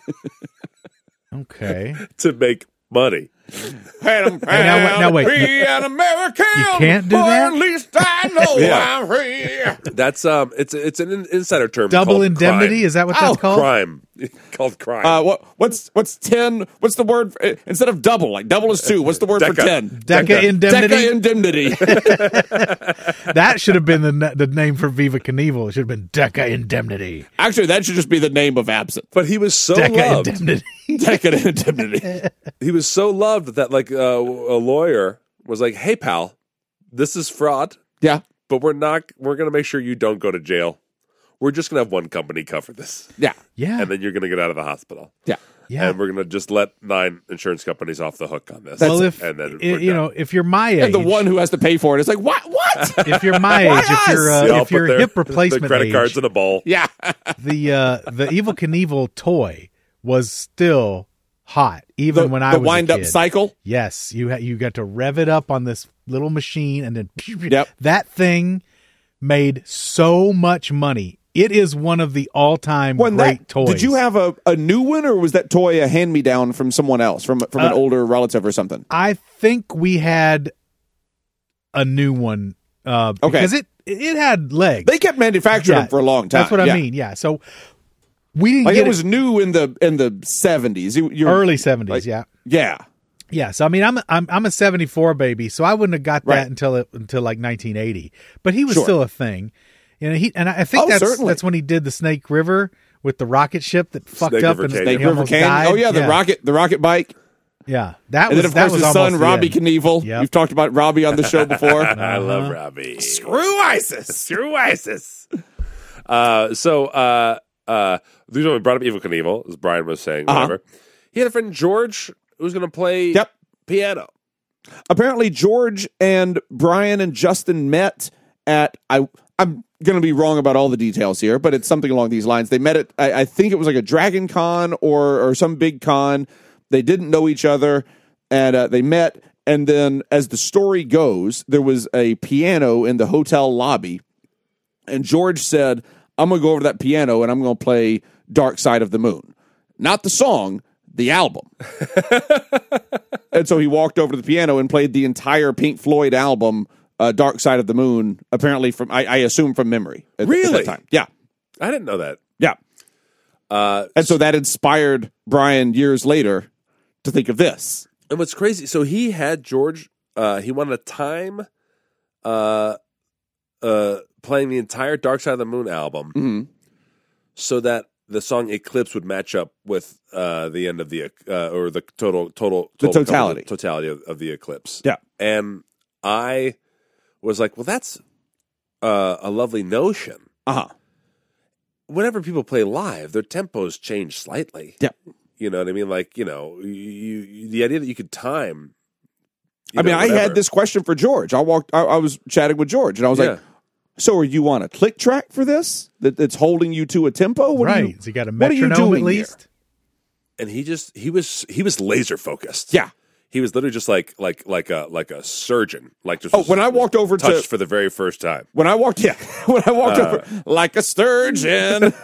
Okay. to make money. And Hey, now wait- now wait. Be an American. You can't do or that? At least I know Yeah. I'm free. That's um, it's it's an in- insider term. Double called indemnity? crime. Is that what Oh, that's called? crime? Called crime. Uh, what what's what's ten? What's the word for, instead of double? Like double is two. What's the word for Deca. ten? Deca indemnity. Deca indemnity. That should have been the na- the name for Viva Knievel. It should have been Deca indemnity. Actually, that should just be the name of absinthe. but he was so Deca loved. indemnity. Deca indemnity. He was so loved that like uh, a lawyer was like, "Hey, pal, this is fraud, Yeah. but we're not. We're going to make sure you don't go to jail. We're just going to have one company cover this, Yeah. Yeah. and then you're going to get out of the hospital. Yeah. Yeah. And we're going to just let nine insurance companies off the hook on this. Well, if and then i- we're you done. know, if you're my age, And the one who has to pay for it is like, what? What? if you're my age, if you're us? uh, They all if you're put their- hip replacement the credit age, cards in a bowl. yeah. the uh, the Evel Knievel toy was still hot, even The, when I the was wind a up kid. cycle. Yes, you ha- you got to rev it up on this little machine, and then Yep. that thing made so much money. It is one of the all time When great that, toys. did you have a, a new one, or was that toy a hand me down from someone else, from from an Uh, older relative or something? I think we had a new one uh, Okay. because it it had legs. They kept manufacturing Yeah, them for a long time. That's what I Yeah. mean. Yeah. So we didn't Like get it was new in the in the seventies, you, you're- early seventies. like- yeah. Yeah. Yeah, so I mean, I'm I'm I'm a seventy-four baby, so I wouldn't have got that Right. until it, until like nineteen eighty. But he was Sure. still a thing, you know. He and I think Oh, that's certainly. that's when he did the Snake River with the rocket ship that fucked Snake up River and Canyon. Snake he River almost Canyon. died. Oh yeah, the rocket the rocket bike. Yeah, that And was then of that course was his almost son the Robbie end. Knievel. Yep. You've talked about Robbie on the show before. I love Uh-huh. Robbie. Screw ISIS. Screw ISIS. Uh, so, uh, uh, the reason we brought up Evel Knievel, as Brian was saying, Uh-huh. whatever. He had a friend George who was going to play Yep. piano. Apparently George and Brian and Justin met at I I'm going to be wrong about all the details here, but it's something along these lines. They met at I, I think it was like a Dragon Con or or some big con. They didn't know each other, and uh, they met. And then, as the story goes, there was a piano in the hotel lobby, and George said, "I'm going to go over to that piano and I'm going to play Dark Side of the Moon." Not the song, the album. And so he walked over to the piano and played the entire Pink Floyd album, uh, Dark Side of the Moon, apparently from, I, I assume from memory. At, Really? At that time. Yeah. I didn't know that. Yeah. Uh, And so that inspired Brian years later to think of this. and what's crazy, so he had George, uh, he wanted a time uh, uh, playing the entire Dark Side of the Moon album Mm-hmm. so that the song Eclipse would match up with uh, the end of the, uh, or the total, total, The total totality. totality of, of the Eclipse. Yeah. And I was like, well, that's uh, a lovely notion. Uh-huh. Whenever people play live, their tempos change slightly. Yeah. You know what I mean? Like, you know, you, you, the idea that you could time. you I mean, know, I whatever. had this question for George. I walked, I, I was chatting with George, and I was Yeah. like, so are you on a click track for this that, that's holding you to a tempo? What are right. you, So you got a what are you metronome doing at least. And he just, he was, he was laser focused. Yeah. He was literally just like, like, like a, like a surgeon. Like just Oh, when I walked over to- touched for the very first time. When I walked, yeah, when I walked Uh. over like a sturgeon.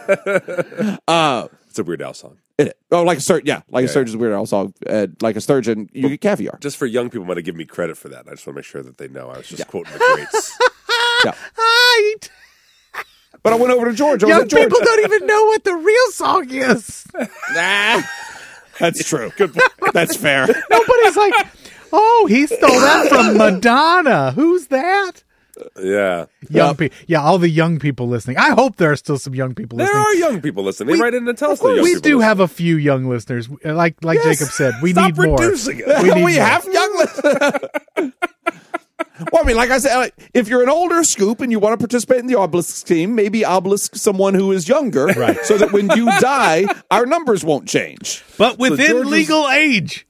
uh, It's a Weird Al song. it, oh, like a sturgeon, yeah, like Yeah, a sturgeon's weird. Also, uh, like a sturgeon, you get caviar. Just for young people, might have given me credit for that. I just want to make sure that they know I was just quoting the greats. Yeah. Right. But I went over to George. I was Young like, George, people don't even know what the real song is. Nah, that's true. Good. That's fair. Nobody's like, oh, he stole that from Madonna. Who's that? Yeah. Young Yep. people. Yeah, all the young people listening. I hope there are still some young people There listening. are young people listening. They We- write in and tell us they're young We people do listening. have a few young listeners. Like like Yes. Jacob said, we Stop need more. reducing it. We need we more. have young listeners. Well, I mean, like I said, like, if you're an older scoop and you want to participate in the Obelisk team, maybe Obelisk someone who is younger, Right. so that when you die, our numbers won't change. But within George was- legal age.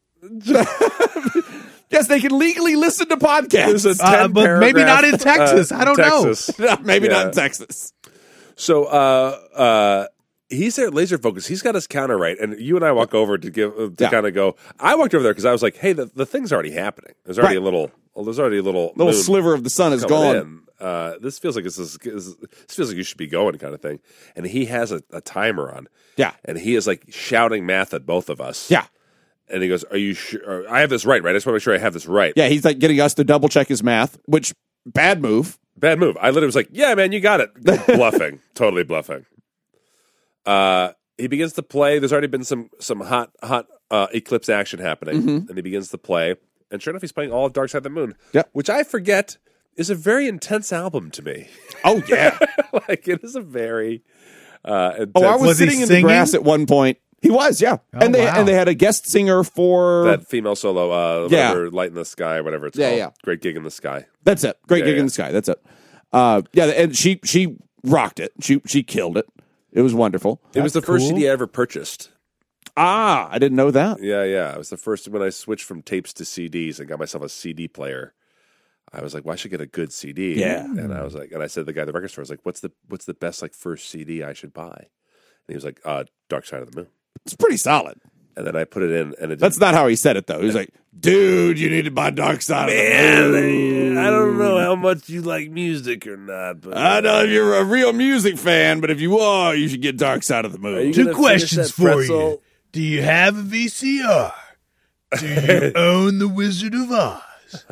Yes, they can legally listen to podcasts. There's a Uh, ten but maybe not in paragraph, Texas. uh, I don't know. Texas. Maybe Yeah. not in Texas. So uh, uh, he's there laser focused. He's got his counter right, and you and I walk over to give uh, to Yeah. kind of go. I walked over there because I was like, "Hey, the, the thing's already happening. There's already Right. a little. Well, there's already a little Little moon sliver of the sun is coming gone. in. Uh, this feels like this is this feels like you should be going, kind of thing." And he has a, a timer on. Yeah. and he is like shouting math at both of us. Yeah. and he goes, "Are you sure? I have this right, right? I just want to make sure I have this right." Yeah, he's like getting us to double check his math, which bad move. Bad move. I literally was like, "Yeah, man, you got it." Bluffing, totally bluffing. Uh, he begins to play. There's already been some some hot hot uh, Eclipse action happening, Mm-hmm. and he begins to play. And sure enough, he's playing all of Dark Side of the Moon. Yep. Which I forget is a very intense album to me. Oh yeah. Like it is a very uh, intense. Oh, I was, Was he sitting in the singing? grass at one point. He was, yeah. Oh, and they wow. and they had a guest singer for that female solo, uh, Yeah. whatever, Light in the Sky, whatever it's Yeah, called. yeah. Great Gig in the Sky. That's it. Great Yeah, gig yeah. in the sky. That's it. Uh, yeah, and she she rocked it. She she killed it. It was wonderful. It was the That's first cool. C D I ever purchased. Ah, I didn't know that. Yeah, yeah. It was the first when I switched from tapes to C Ds and got myself a C D player. I was like, "Well, I should get a good C D." Yeah. and I was like, and I said to the guy at the record store, "I was like, what's the what's the best like first C D I should buy?" And he was like, "Uh, Dark Side of the Moon." It's pretty solid. And then I put it in, and it That's not how he said it though. He was like, "Dude, you need to buy Dark Side of the Moon." I don't know how much you like music or not, but I know if you're a real music fan, but if you are, you should get Dark Side of the Are Moon. you Two gonna questions finish that for pretzel? you. Do you have a V C R? Do you own The Wizard of Oz?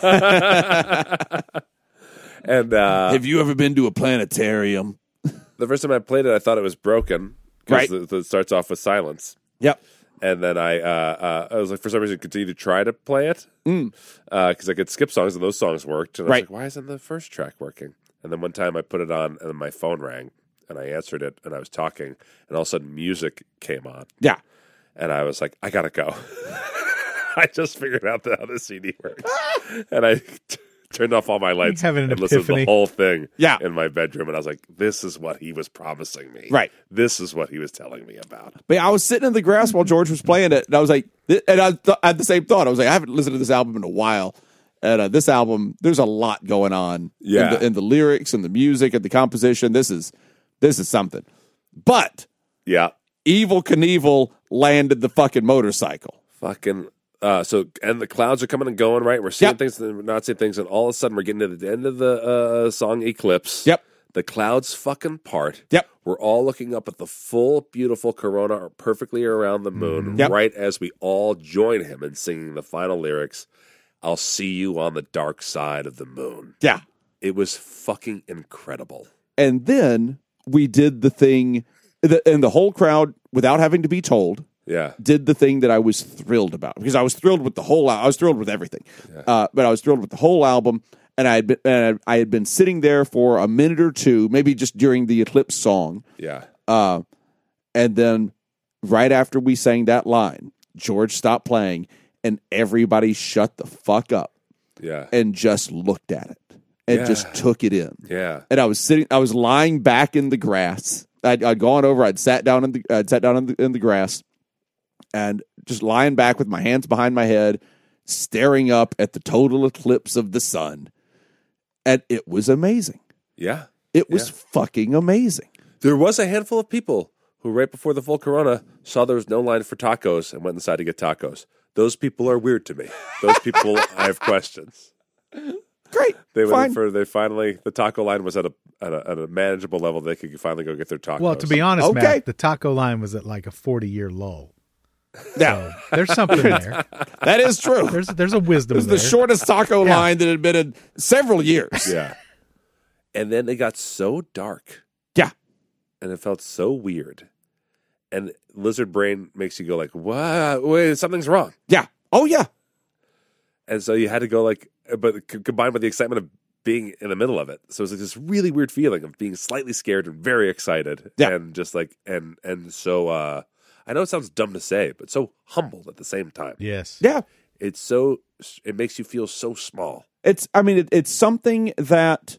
And uh, Have you ever been to a planetarium? the first time I played it, I thought it was broken Right. because it starts off with silence. Yep. And then I, uh, uh, I was like, for some reason, continue to try to play it because I could skip songs, and those songs worked. And I was Right. like, why isn't the first track working? And then one time I put it on, and then my phone rang, and I answered it, and I was talking, and all of a sudden music came on, Yeah. and I was like, I gotta go. I just figured out how the C D works, and I t- turned off all my lights having an and listened to epiphany. the whole thing Yeah. in my bedroom, and I was like, this is what he was promising me. Right. This is what he was telling me about. But I was sitting in the grass while George was playing it, and I was like, and I, th- I had the same thought. I was like, I haven't listened to this album in a while, and uh, this album, there's a lot going on Yeah. in, the, in the lyrics and the music and the composition. This is this is something. But Yeah. Evil Knievel landed the fucking motorcycle. Fucking uh, so and the clouds are coming and going, right? We're seeing Yep. things and we're not seeing things, and all of a sudden we're getting to the end of the uh, song Eclipse. Yep. The clouds fucking part. Yep. We're all looking up at the full, beautiful corona perfectly around the moon, Yep. right as we all join him in singing the final lyrics, I'll see you on the dark side of the moon. Yeah. It was fucking incredible. And then we did the thing, and the whole crowd, without having to be told, Yeah. did the thing that I was thrilled about. Because I was thrilled with the whole, I was thrilled with everything. Yeah. Uh, but I was thrilled with the whole album. And I had been, uh, I had been sitting there for a minute or two, maybe just during the Eclipse song. Yeah. Uh, and then right after we sang that line, George stopped playing, and everybody shut the fuck up Yeah. and just looked at it and Yeah. just took it in. Yeah. And I was sitting, I was lying back in the grass. I'd, I'd gone over, I'd sat down in the, I'd sat down in the, in the grass, and just lying back with my hands behind my head, staring up at the total eclipse of the sun. And it was amazing. Yeah. It was Yeah. fucking amazing. There was a handful of people who, right before the full corona, saw there was no line for tacos and went inside to get tacos. Those people are weird to me. Those people, I have questions. Great. They went Fine. in for, they finally, the taco line was at a, at a at a manageable level. They could finally go get their tacos. Well, to be honest, Okay. Matt, the taco line was at like a forty-year lull. Yeah, So there's something there. that is true. There's there's a wisdom It was there. the shortest taco Yeah. line that had been in several years. Yeah. And then it got so dark. Yeah. And it felt so weird. And lizard brain makes you go like, what? Wait, something's wrong. Yeah. Oh, yeah. And so you had to go like, but c- combined with the excitement of being in the middle of it. So it was like this really weird feeling of being slightly scared and very excited. Yeah. And just like, and, and so, uh, I know it sounds dumb to say, but so humbled at the same time. Yes. Yeah. It's so, it makes you feel so small. It's, I mean, it, it's something that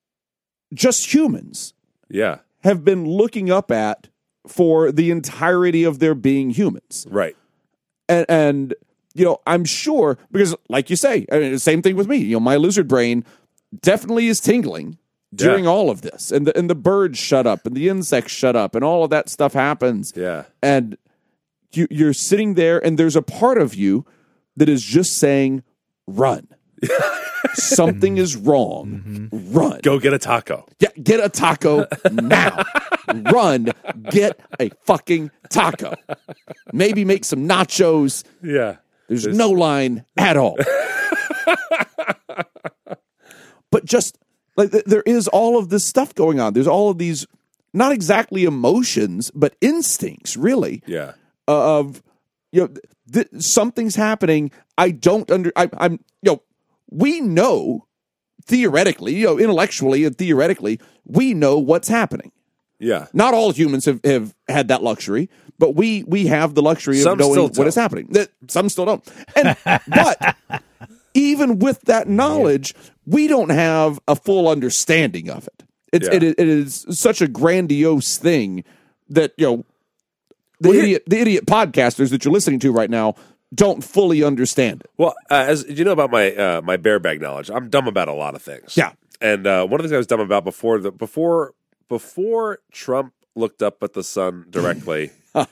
just humans Yeah. have been looking up at for the entirety of their being humans. Right. And, and you know, I'm sure, because like you say, I mean, the same thing with me. You know, my lizard brain definitely is tingling during Yeah. all of this. And the, and the birds shut up and the insects shut up and all of that stuff happens. Yeah. And you, you're sitting there and there's a part of you that is just saying, run. Something is wrong. Mm-hmm. Run. Go get a taco. Yeah, get a taco now. Run. Get a fucking taco. Maybe make some nachos. Yeah. There's, There's- no line at all. But just like th- there is all of this stuff going on. There's all of these, not exactly emotions, but instincts, really, Yeah. uh, of you know th- th- something's happening. I don't under. I, I'm you know we know theoretically, you know, intellectually and theoretically, we know what's happening. Yeah. Not all humans have, have had that luxury, but we we have the luxury of Some knowing still what is don't. happening. That some still don't. And but even with that knowledge, we don't have a full understanding of it. It's Yeah. it, it is such a grandiose thing that you know the Well, here- idiot the idiot podcasters that you're listening to right now don't fully understand it. Well, uh, as you know about my uh, my bear bag knowledge, I'm dumb about a lot of things. Yeah. And uh, one of the things I was dumb about before the before before Trump looked up at the sun directly,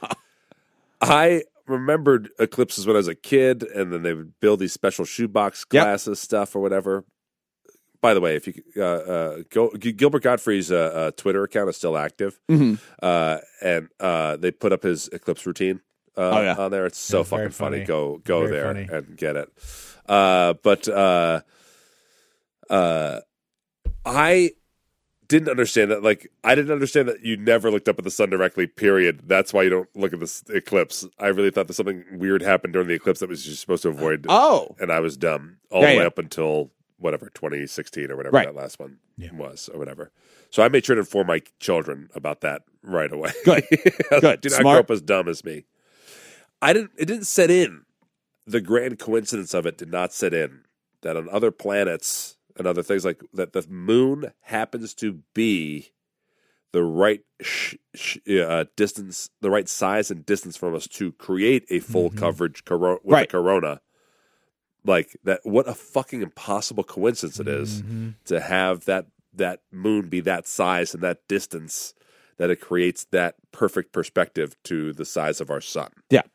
I remembered eclipses when I was a kid, and then they would build these special shoebox Yep. glasses stuff or whatever. By the way, if you uh, uh, go, Gilbert Gottfried's uh, uh, Twitter account is still active, Mm-hmm. uh, and uh, they put up his eclipse routine uh, Oh, yeah. on there. It's so Yeah, fucking very funny. funny. Go go Very there funny. and get it. Uh, but uh, uh, I didn't understand that. Like, I didn't understand that you never looked up at the sun directly. Period. That's why you don't look at this eclipse. I really thought that something weird happened during the eclipse that was just supposed to avoid. Oh, And I was dumb all Yeah, the way yeah. up until whatever twenty sixteen or whatever Right. that last one Yeah. was or whatever. So I made sure to inform my children about that right away. Good. Good. Do not Smart. grow up as dumb as me. I didn't. It didn't set in. The grand coincidence of it did not set in. That on other planets and other things like that, the moon happens to be the right sh- sh- uh, distance, the right size and distance from us to create a full coverage coro- with Right. a corona. Like that, what a fucking impossible coincidence it is to have that that moon be that size and that distance that it creates that perfect perspective to the size of our sun. yeah.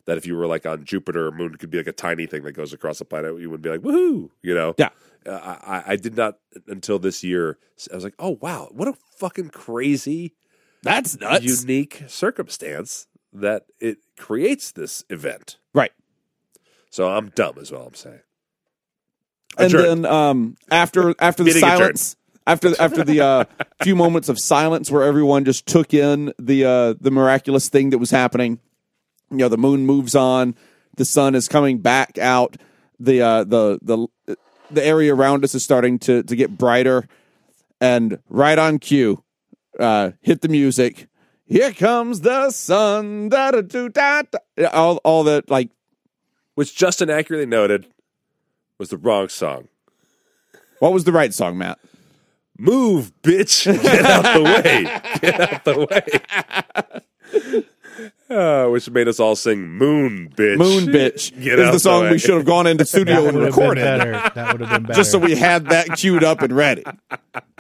That if you were like on Jupiter or Moon, it could be like a tiny thing that goes across the planet. You would be like, woohoo, you know? Yeah. Uh, I, I did not until this year. I was like, oh, wow, what a fucking crazy, That's nuts. unique circumstance that it creates this event. Right. So I'm dumb is what I'm saying. And Adjourned. then um, after after the Meeting silence, after after the uh, few moments of silence where everyone just took in the uh, the miraculous thing that was happening, you know, the moon moves on, the sun is coming back out, the uh, the the the area around us is starting to to get brighter, and right on cue, uh, hit the music. Here comes the sun. Da da da da. da. All all that like, Which Justin accurately noted was the wrong song. what was the right song, Matt? Move, bitch. Get out the way. Get out the way. Uh, which made us all sing Moon, bitch. Moon Bitch Get is out the song way. we should have gone into studio That and would have been recorded. better. That would have been better. Just so we had that queued up and ready. Uh,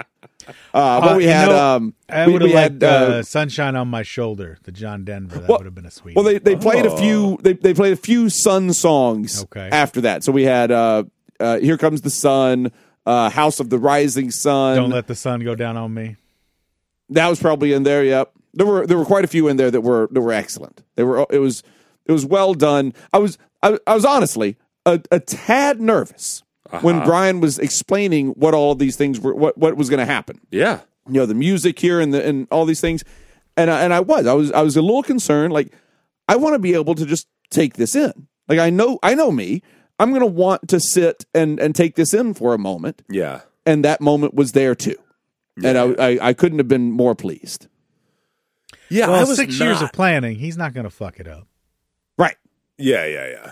but Uh, we you had, know, um, I we, would we have had, liked uh, uh, "Sunshine on My Shoulder," the John Denver. That well- would have been a sweet. well, they, they played Oh. a few, they, they played a few Sun songs Okay. after that. So we had, uh, uh, Here Comes the Sun, uh, House of the Rising Sun. Don't let the sun go down on me. That was probably in there. Yep. There were, there were quite a few in there that were, that were excellent. They were, it was, it was well done. I was, I, I was honestly a, a tad nervous when Brian was explaining what all of these things were, what, what was going to happen. Yeah. You know, the music here and the and all these things, and I, and I was I was I was a little concerned. Like, I want to be able to just take this in. Like, I know I know me. I'm going to want to sit and and take this in for a moment, Yeah. and that moment was there too, and I, I I couldn't have been more pleased. Yeah, Well, I was six years not- of planning, he's not going to fuck it up. Right. Yeah, yeah, yeah.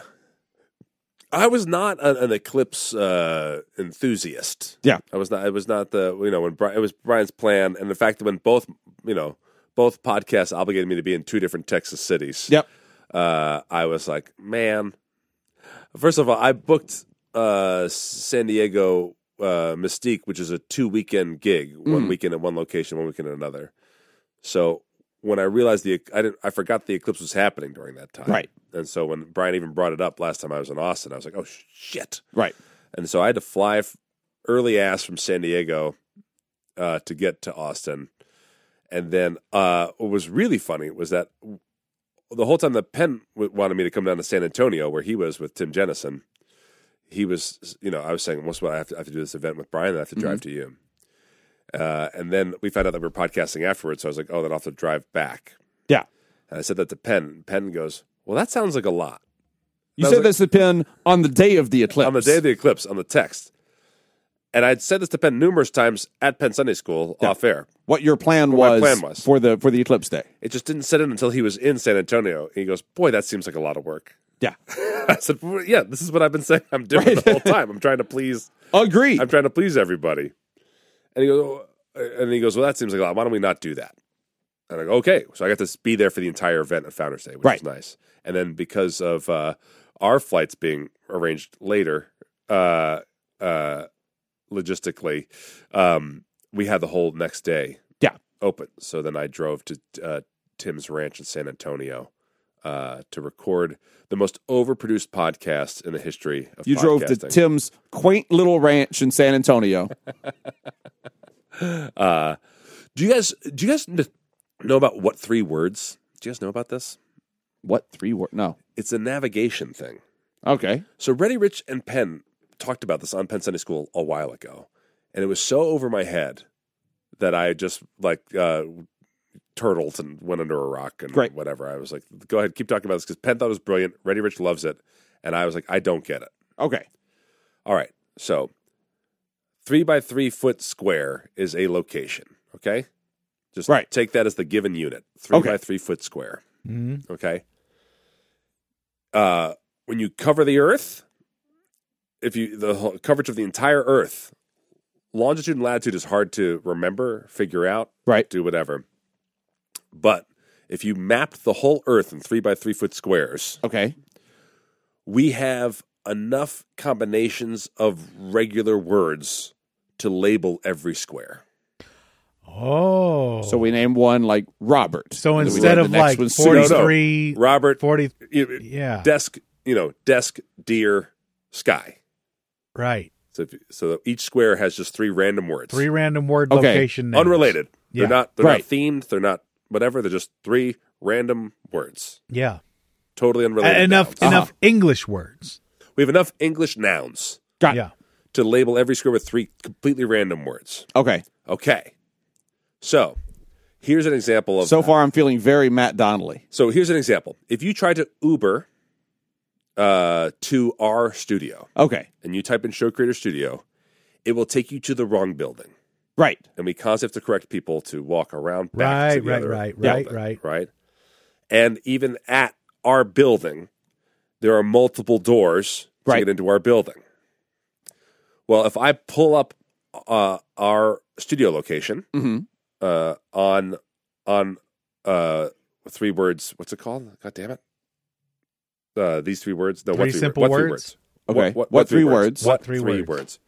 I was not an, an Eclipse uh, enthusiast. Yeah. I was not. It was not the you know when Brian, it was Brian's plan, and the fact that when both you know both podcasts obligated me to be in two different Texas cities. Yep. Uh, I was like, man. First of all, I booked uh, San Diego uh, Mystique, which is a two weekend gig, one weekend at one location, one weekend at another. So when I realized the I didn't I forgot the eclipse was happening during that time. Right. And so when Brian even brought it up last time I was in Austin, I was like, oh shit. Right. And so I had to fly f- early ass from San Diego uh, to get to Austin. And then uh, what was really funny was that the whole time that Penn w- wanted me to come down to San Antonio, where he was with Tim Jennison, he was, you know, I was saying, most of what I have to, I have to do this event with Brian, and I have to drive to you. Uh, and then we found out that we were podcasting afterwards, so I was like, oh, then I'll have to drive back. Yeah. And I said that to Penn. Penn goes, well, that sounds like a lot. You I was said like- this to Penn on the day of the eclipse. On the day of the eclipse, on the text. And I'd said this to Penn numerous times at Penn Sunday School Yeah. off air. what your plan What my was, plan was. for the for the eclipse day. It just didn't set in until he was in San Antonio. And he goes, boy, that seems like a lot of work. Yeah. I said, well, yeah, this is what I've been saying I'm doing Right. the whole time. I'm trying to please Agreed. I'm trying to please everybody. And he goes, oh, and he goes, well, that seems like a lot. Why don't we not do that? And I go, okay. So I got to be there for the entire event at Founders Day, which Right. was nice. And then because of uh, our flights being arranged later, uh, uh, logistically, um, we had the whole next day Yeah. open. So then I drove to uh, Tim's ranch in San Antonio uh, to record the most overproduced podcast in the history of You drove to podcasting. Tim's quaint little ranch in San Antonio. Uh, do you guys do you guys kn- know about what three words? Do you guys know about this? What three words? No. It's a navigation thing. Okay. So Ready, Rich, and Penn talked about this on Penn Sunday School a while ago, and it was so over my head that I just like uh, turtled and went under a rock and Great. whatever. I was like, "Go ahead, keep talking about this," because Penn thought it was brilliant. Ready, Rich loves it, and I was like, "I don't get it." Okay. All right, so three by three foot square is a location. Okay, just Right. take that as the given unit. Three Okay. by three foot square. Mm-hmm. Okay. Uh, when you cover the Earth, if you the whole coverage of the entire Earth, longitude and latitude is hard to remember, figure out, Right. do whatever. But if you mapped the whole Earth in three by three foot squares, Okay. we have enough combinations of regular words to label every square. Oh. So we named one like Robert. So And then we instead named of the next like one Sue. forty-three, Robert, forty, you- yeah, desk, you know, desk, deer, sky. right. So, if, so each square has just three random words, Three random word Okay. location names. unrelated. Yeah. They're not. They're Right. not themed. They're not whatever. They're just three random words, Yeah. totally Uh, unrelated. enough nouns. enough English words. We have enough English nouns Got it. Yeah. to label every square with three completely random words. Okay. Okay. So here's an example of So far, I'm feeling very Matt Donnelly. So here's an example. If you try to Uber uh, to our studio Okay. and you type in Show Creator Studio, it will take you to the wrong building. Right. And we constantly have to correct people to walk around back Right, to the right, other right, building, right, right. right. And even at our building, there are multiple doors to Right. get into our building. Well, if I pull up uh, our studio location Mm-hmm. uh, on on uh, three words, what's it called? God damn it! Uh, these three words. No, Three what three simple words? What three words? words? Okay. What three words? What Three three, words. words?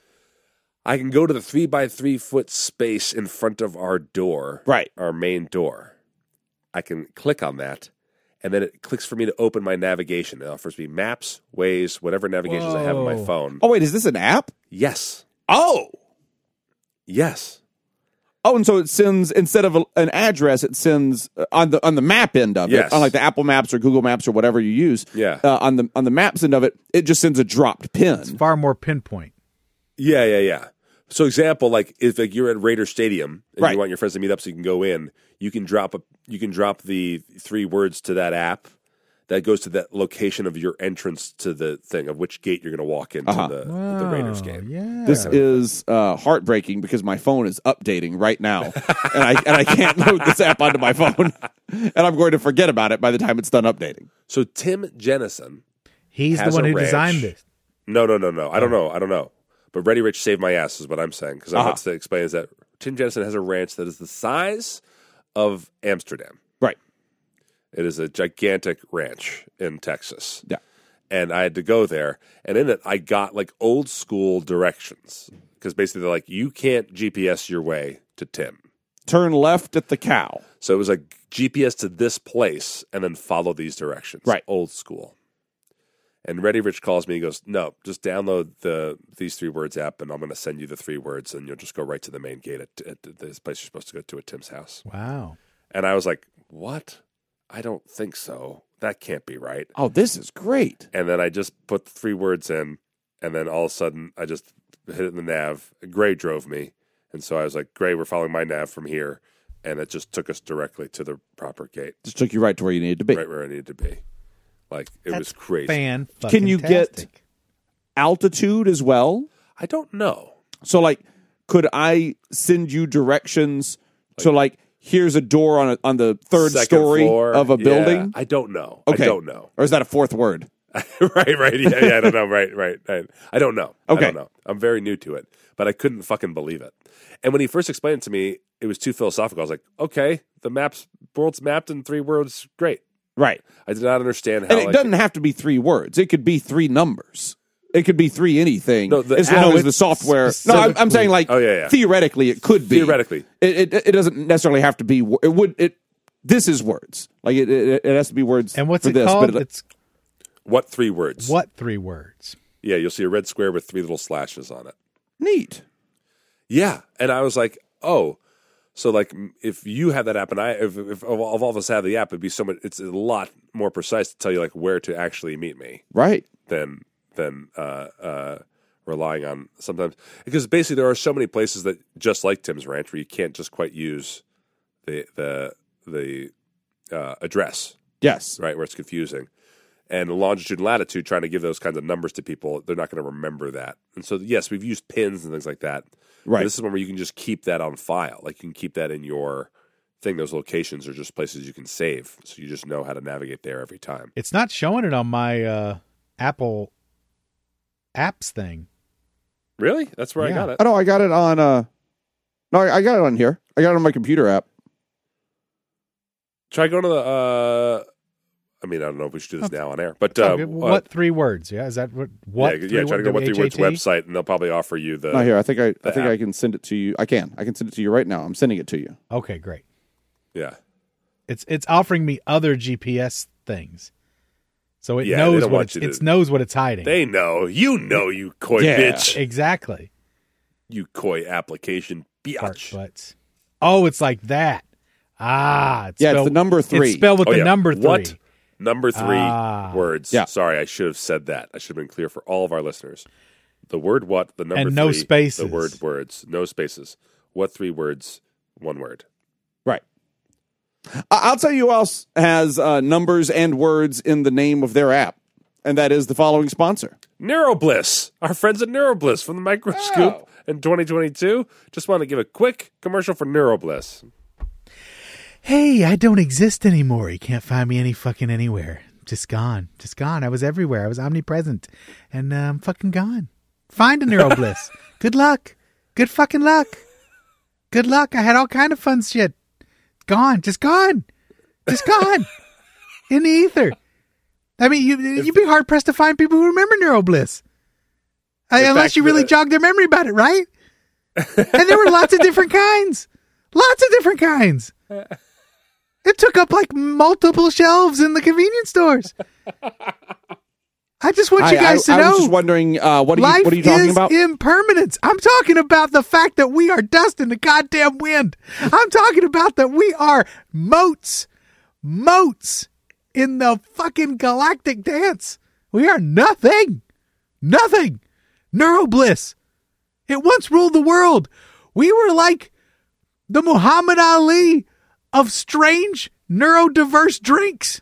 I can go to the three by three foot space in front of our door, Right. our main door. I can click on that, and then it clicks for me to open my navigation. It offers me maps, Waze, whatever navigations I have on my Whoa. phone. Oh, wait. Is this an app? Yes, Oh. yes. Oh, and so it sends instead of a, an address, it sends uh, on the on the map end of Yes. it, on like the Apple Maps or Google Maps or whatever you use. Yeah. Uh, on the on the maps end of it, it just sends a dropped pin. It's far more pinpoint. Yeah, yeah, yeah. So, example, like if like you're at Raider Stadium and Right. you want your friends to meet up, so you can go in, you can drop a you can drop the three words to that app that goes to that location of your entrance to the thing of which gate you're going to walk into Uh-huh. the, the Raiders Oh, game. Yeah. This is uh, heartbreaking because my phone is updating right now, and I and I can't load this app onto my phone, and I'm going to forget about it by the time it's done updating. So Tim Jennison, He's the has one a who ranch. designed this. no, no, no, no, I don't know, I don't know, but Ready Rich saved my ass is what I'm saying because I Uh-huh. want to explain is that Tim Jennison has a ranch that is the size of Amsterdam. Right. It is a gigantic ranch in Texas. Yeah. And I had to go there. And in it, I got like old school directions. Because basically, they're like, you can't G P S your way to Tim. Turn left at the cow. So it was like G P S to this place and then follow these directions. Right. Old school. And Ready Rich calls me. He goes, no, just download the These Three Words app and I'm going to send you the three words and you'll just go right to the main gate at, at this place you're supposed to go to at Tim's house. Wow. And I was like, what? I don't think so. That can't be right. Oh, this is great. And then I just put the three words in, and then all of a sudden I just hit it in the nav. Gray drove me, and so I was like, Gray, we're following my nav from here, and it just took us directly to the proper gate, Just took you right to where you needed to be. right where I needed to be. Like, it That's was crazy. Fan Can you get altitude as well? I don't know. So, like, could I send you directions to like here's a door on a, on the third Second story floor. of a Yeah, building? I don't know. Okay. I don't know. Or is that a fourth word? right, right. Yeah, yeah, I don't know. Right, right, right. I don't know. Okay. I don't know. I'm very new to it, but I couldn't fucking believe it. And when he first explained it to me, it was too philosophical. I was like, okay, the maps, world's mapped in three words. Great. Right. I did not understand how. And it like, doesn't have to be three words. It could be three numbers. It could be three anything. No, the as app- long No, as the it's software. No, I'm, I'm saying like Oh, yeah, yeah. theoretically it could be. Theoretically. It, it it doesn't necessarily have to be. wo- It would it. This is words. Like it it, it has to be words. And what's for it this, called? But it, It's What three words? what three words? Yeah, you'll see a red square with three little slashes on it. neat. Yeah, and I was like, oh, so like m- if you have that app and I, if, if, if all of us have the app, it'd be so much. It's a lot more precise to tell you like where to actually meet me Right. than than uh, uh, relying on sometimes because basically there are so many places that just like Tim's Ranch where you can't just quite use the the the uh, address. Yes. Right, where it's confusing. And longitude and latitude, trying to give those kinds of numbers to people, they're not going to remember that. And so, yes, we've used pins and things like that. Right. But this is one where you can just keep that on file. Like, you can keep that in your thing. Those locations are just places you can save. So you just know how to navigate there every time. It's not showing it on my uh, Apple apps thing. Really? That's where I Yeah. got it. Oh no, I got it on. Uh, no, I, I got it on here. I got it on my computer app. Try going to the, uh, I mean, I don't know if we should do this Oh, now on air, but So, uh, what uh, three words? Yeah, is that what? What? yeah, three yeah, try to go what three words W H A T? website, and they'll probably offer you the. Not here. I think I, I think app. I can send it to you. I can. I can send it to you right now. I'm sending it to you. Okay, great. Yeah, It's it's offering me other G P S things, so it Yeah, they knows don't what want it's, you to- it knows what it's hiding. they know. You know, you coy Yeah. bitch. exactly. You coy application Fart biatch. butts. Oh, it's like that. Ah, it's Yeah, it's spelled, the number three. It's spelled with Oh, the yeah. number three. What? Number three Ah. words. Yeah. Sorry, I should have said that. I should have been clear for all of our listeners. The word what, the number And no three, spaces. the word words, no spaces. What three words, one word. Right. I- I'll tell you who else has uh, numbers and words in the name of their app, and that is the following sponsor. Neurobliss, our friends at Neurobliss from the Microscoop Oh. in twenty twenty-two. Just want to give a quick commercial for Neurobliss. Hey, I don't exist anymore. You can't find me any fucking anywhere. Just gone. Just gone. I was everywhere. I was omnipresent. And uh, I'm fucking gone. Find a Neurobliss. Good luck. Good fucking luck. Good luck. I had all kind of fun shit. Gone. Just gone. Just gone. In the ether. I mean, you, you'd be hard pressed to find people who remember Neurobliss. Uh, In unless fact, you really the- jog their memory about it, right? And there were lots of different kinds. Lots of different kinds. It took up like multiple shelves in the convenience stores. I just want you I- guys I, to know. I was just wondering, uh, what, are you, Life what are you talking is about? impermanence. I'm talking about the fact that we are dust in the goddamn wind. I'm talking about that we are motes, motes in the fucking galactic dance. We are nothing, nothing. Neurobliss. It once ruled the world. We were like the Muhammad Ali of strange neurodiverse drinks.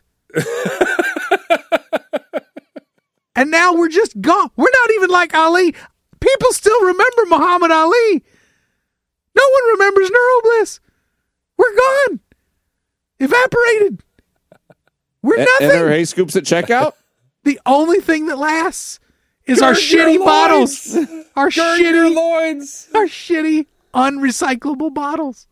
And now we're just gone. We're not even like Ali. People still remember Muhammad Ali. No one remembers Neurobliss. We're gone. Evaporated. We're E- nothing. Enter Hey Scoops at checkout. The only thing that lasts is our Gird your shitty loins. bottles. Our Gird your shitty, loins. our shitty, unrecyclable bottles.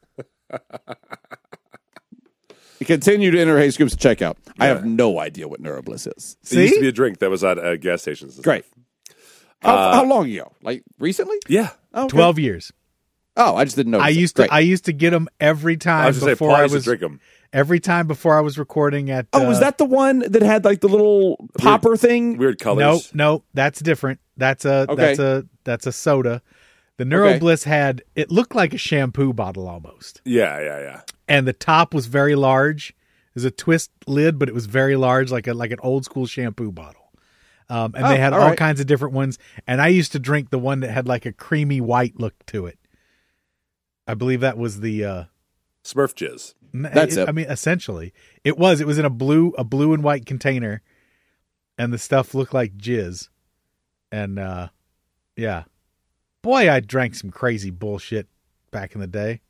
Continue to enter Hey Scoops at checkout. I have no idea what Neurobliss is. It used to See? be a drink that was at uh, gas stations. and Great. stuff. How, Uh, how long ago? Like recently? Yeah. Oh, okay. Twelve years. Oh, I just didn't know. I used to. I used to get them every time I was going to say, before Paul I used to was drink them. every time before I was recording at. Oh, was uh, that the one that had like the little popper thing? Weird colors. No, no, that's different. That's a Okay. that's a that's a soda. The Neurobliss had it looked like a shampoo bottle almost, Yeah, yeah, yeah. and the top was very large. It was a twist lid, but it was very large, like a like an old school shampoo bottle. Um, and Oh, they had all all right. kinds of different ones. And I used to drink the one that had like a creamy white look to it. I believe that was the. Uh, Smurf jizz. That's it. I mean, essentially, it was. It was in a blue, a blue and white container, and the stuff looked like jizz. And uh, yeah, boy, I drank some crazy bullshit back in the day.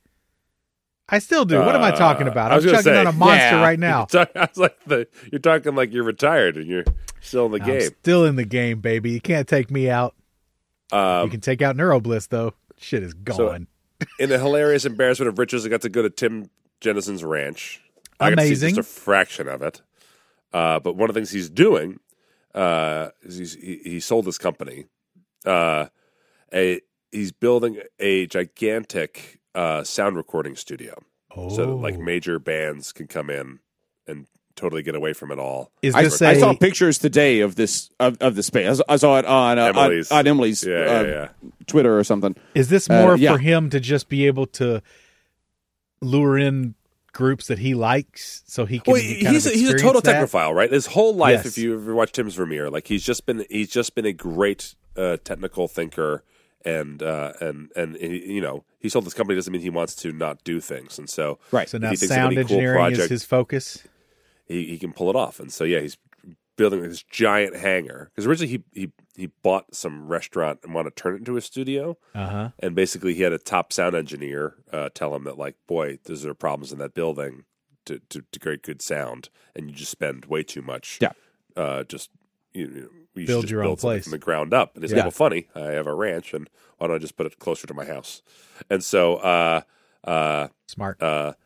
I still do. What am I talking Uh, about? I I'm was gonna chugging say, on a monster yeah. right now. You're talk- I was like the, you're talking like you're retired and you're still in the I'm game. still in the game, baby. You can't take me out. you Um, can take out Neurobliss though. Shit is gone. in the hilarious embarrassment of riches, I got to go to Tim Jennison's ranch. I got to see Amazing. just a fraction of it. Uh, but one of the things he's doing uh, is he's, he, he sold his company. Uh, a he's building a gigantic uh, sound recording studio, oh, so that like major bands can come in and totally get away from it all. is I, this I a? saw pictures today of this of, of the space. I saw, I saw it on uh, Emily's. on, on Emily's Yeah, uh, yeah, yeah. Twitter or something. Is this Uh, more yeah. for him to just be able to lure in groups that he likes, so he can? Well, kind he's a, of he's a experience total that? technophile, right? His whole life, Yes. if you ever watch Tim's Vermeer, like he's just been he's just been a great uh, technical thinker, and uh, and and he, you know, he sold this company doesn't mean he wants to not do things, and so Right. So if now he thinks of sound any cool engineering is project, his focus. he he can pull it off, and so yeah, he's building this giant hangar because originally he he he bought some restaurant and wanted to turn it into a studio. Uh huh. And basically, he had a top sound engineer uh, tell him that, like, boy, there's are problems in that building to, to, to create good sound, and you just spend way too much. Yeah. Uh, just you, know, you should Build just your own build something place. from the ground up. And he's Yeah. like, well, funny, I have a ranch, and why don't I just put it closer to my house? And so, uh, uh, Smart. uh,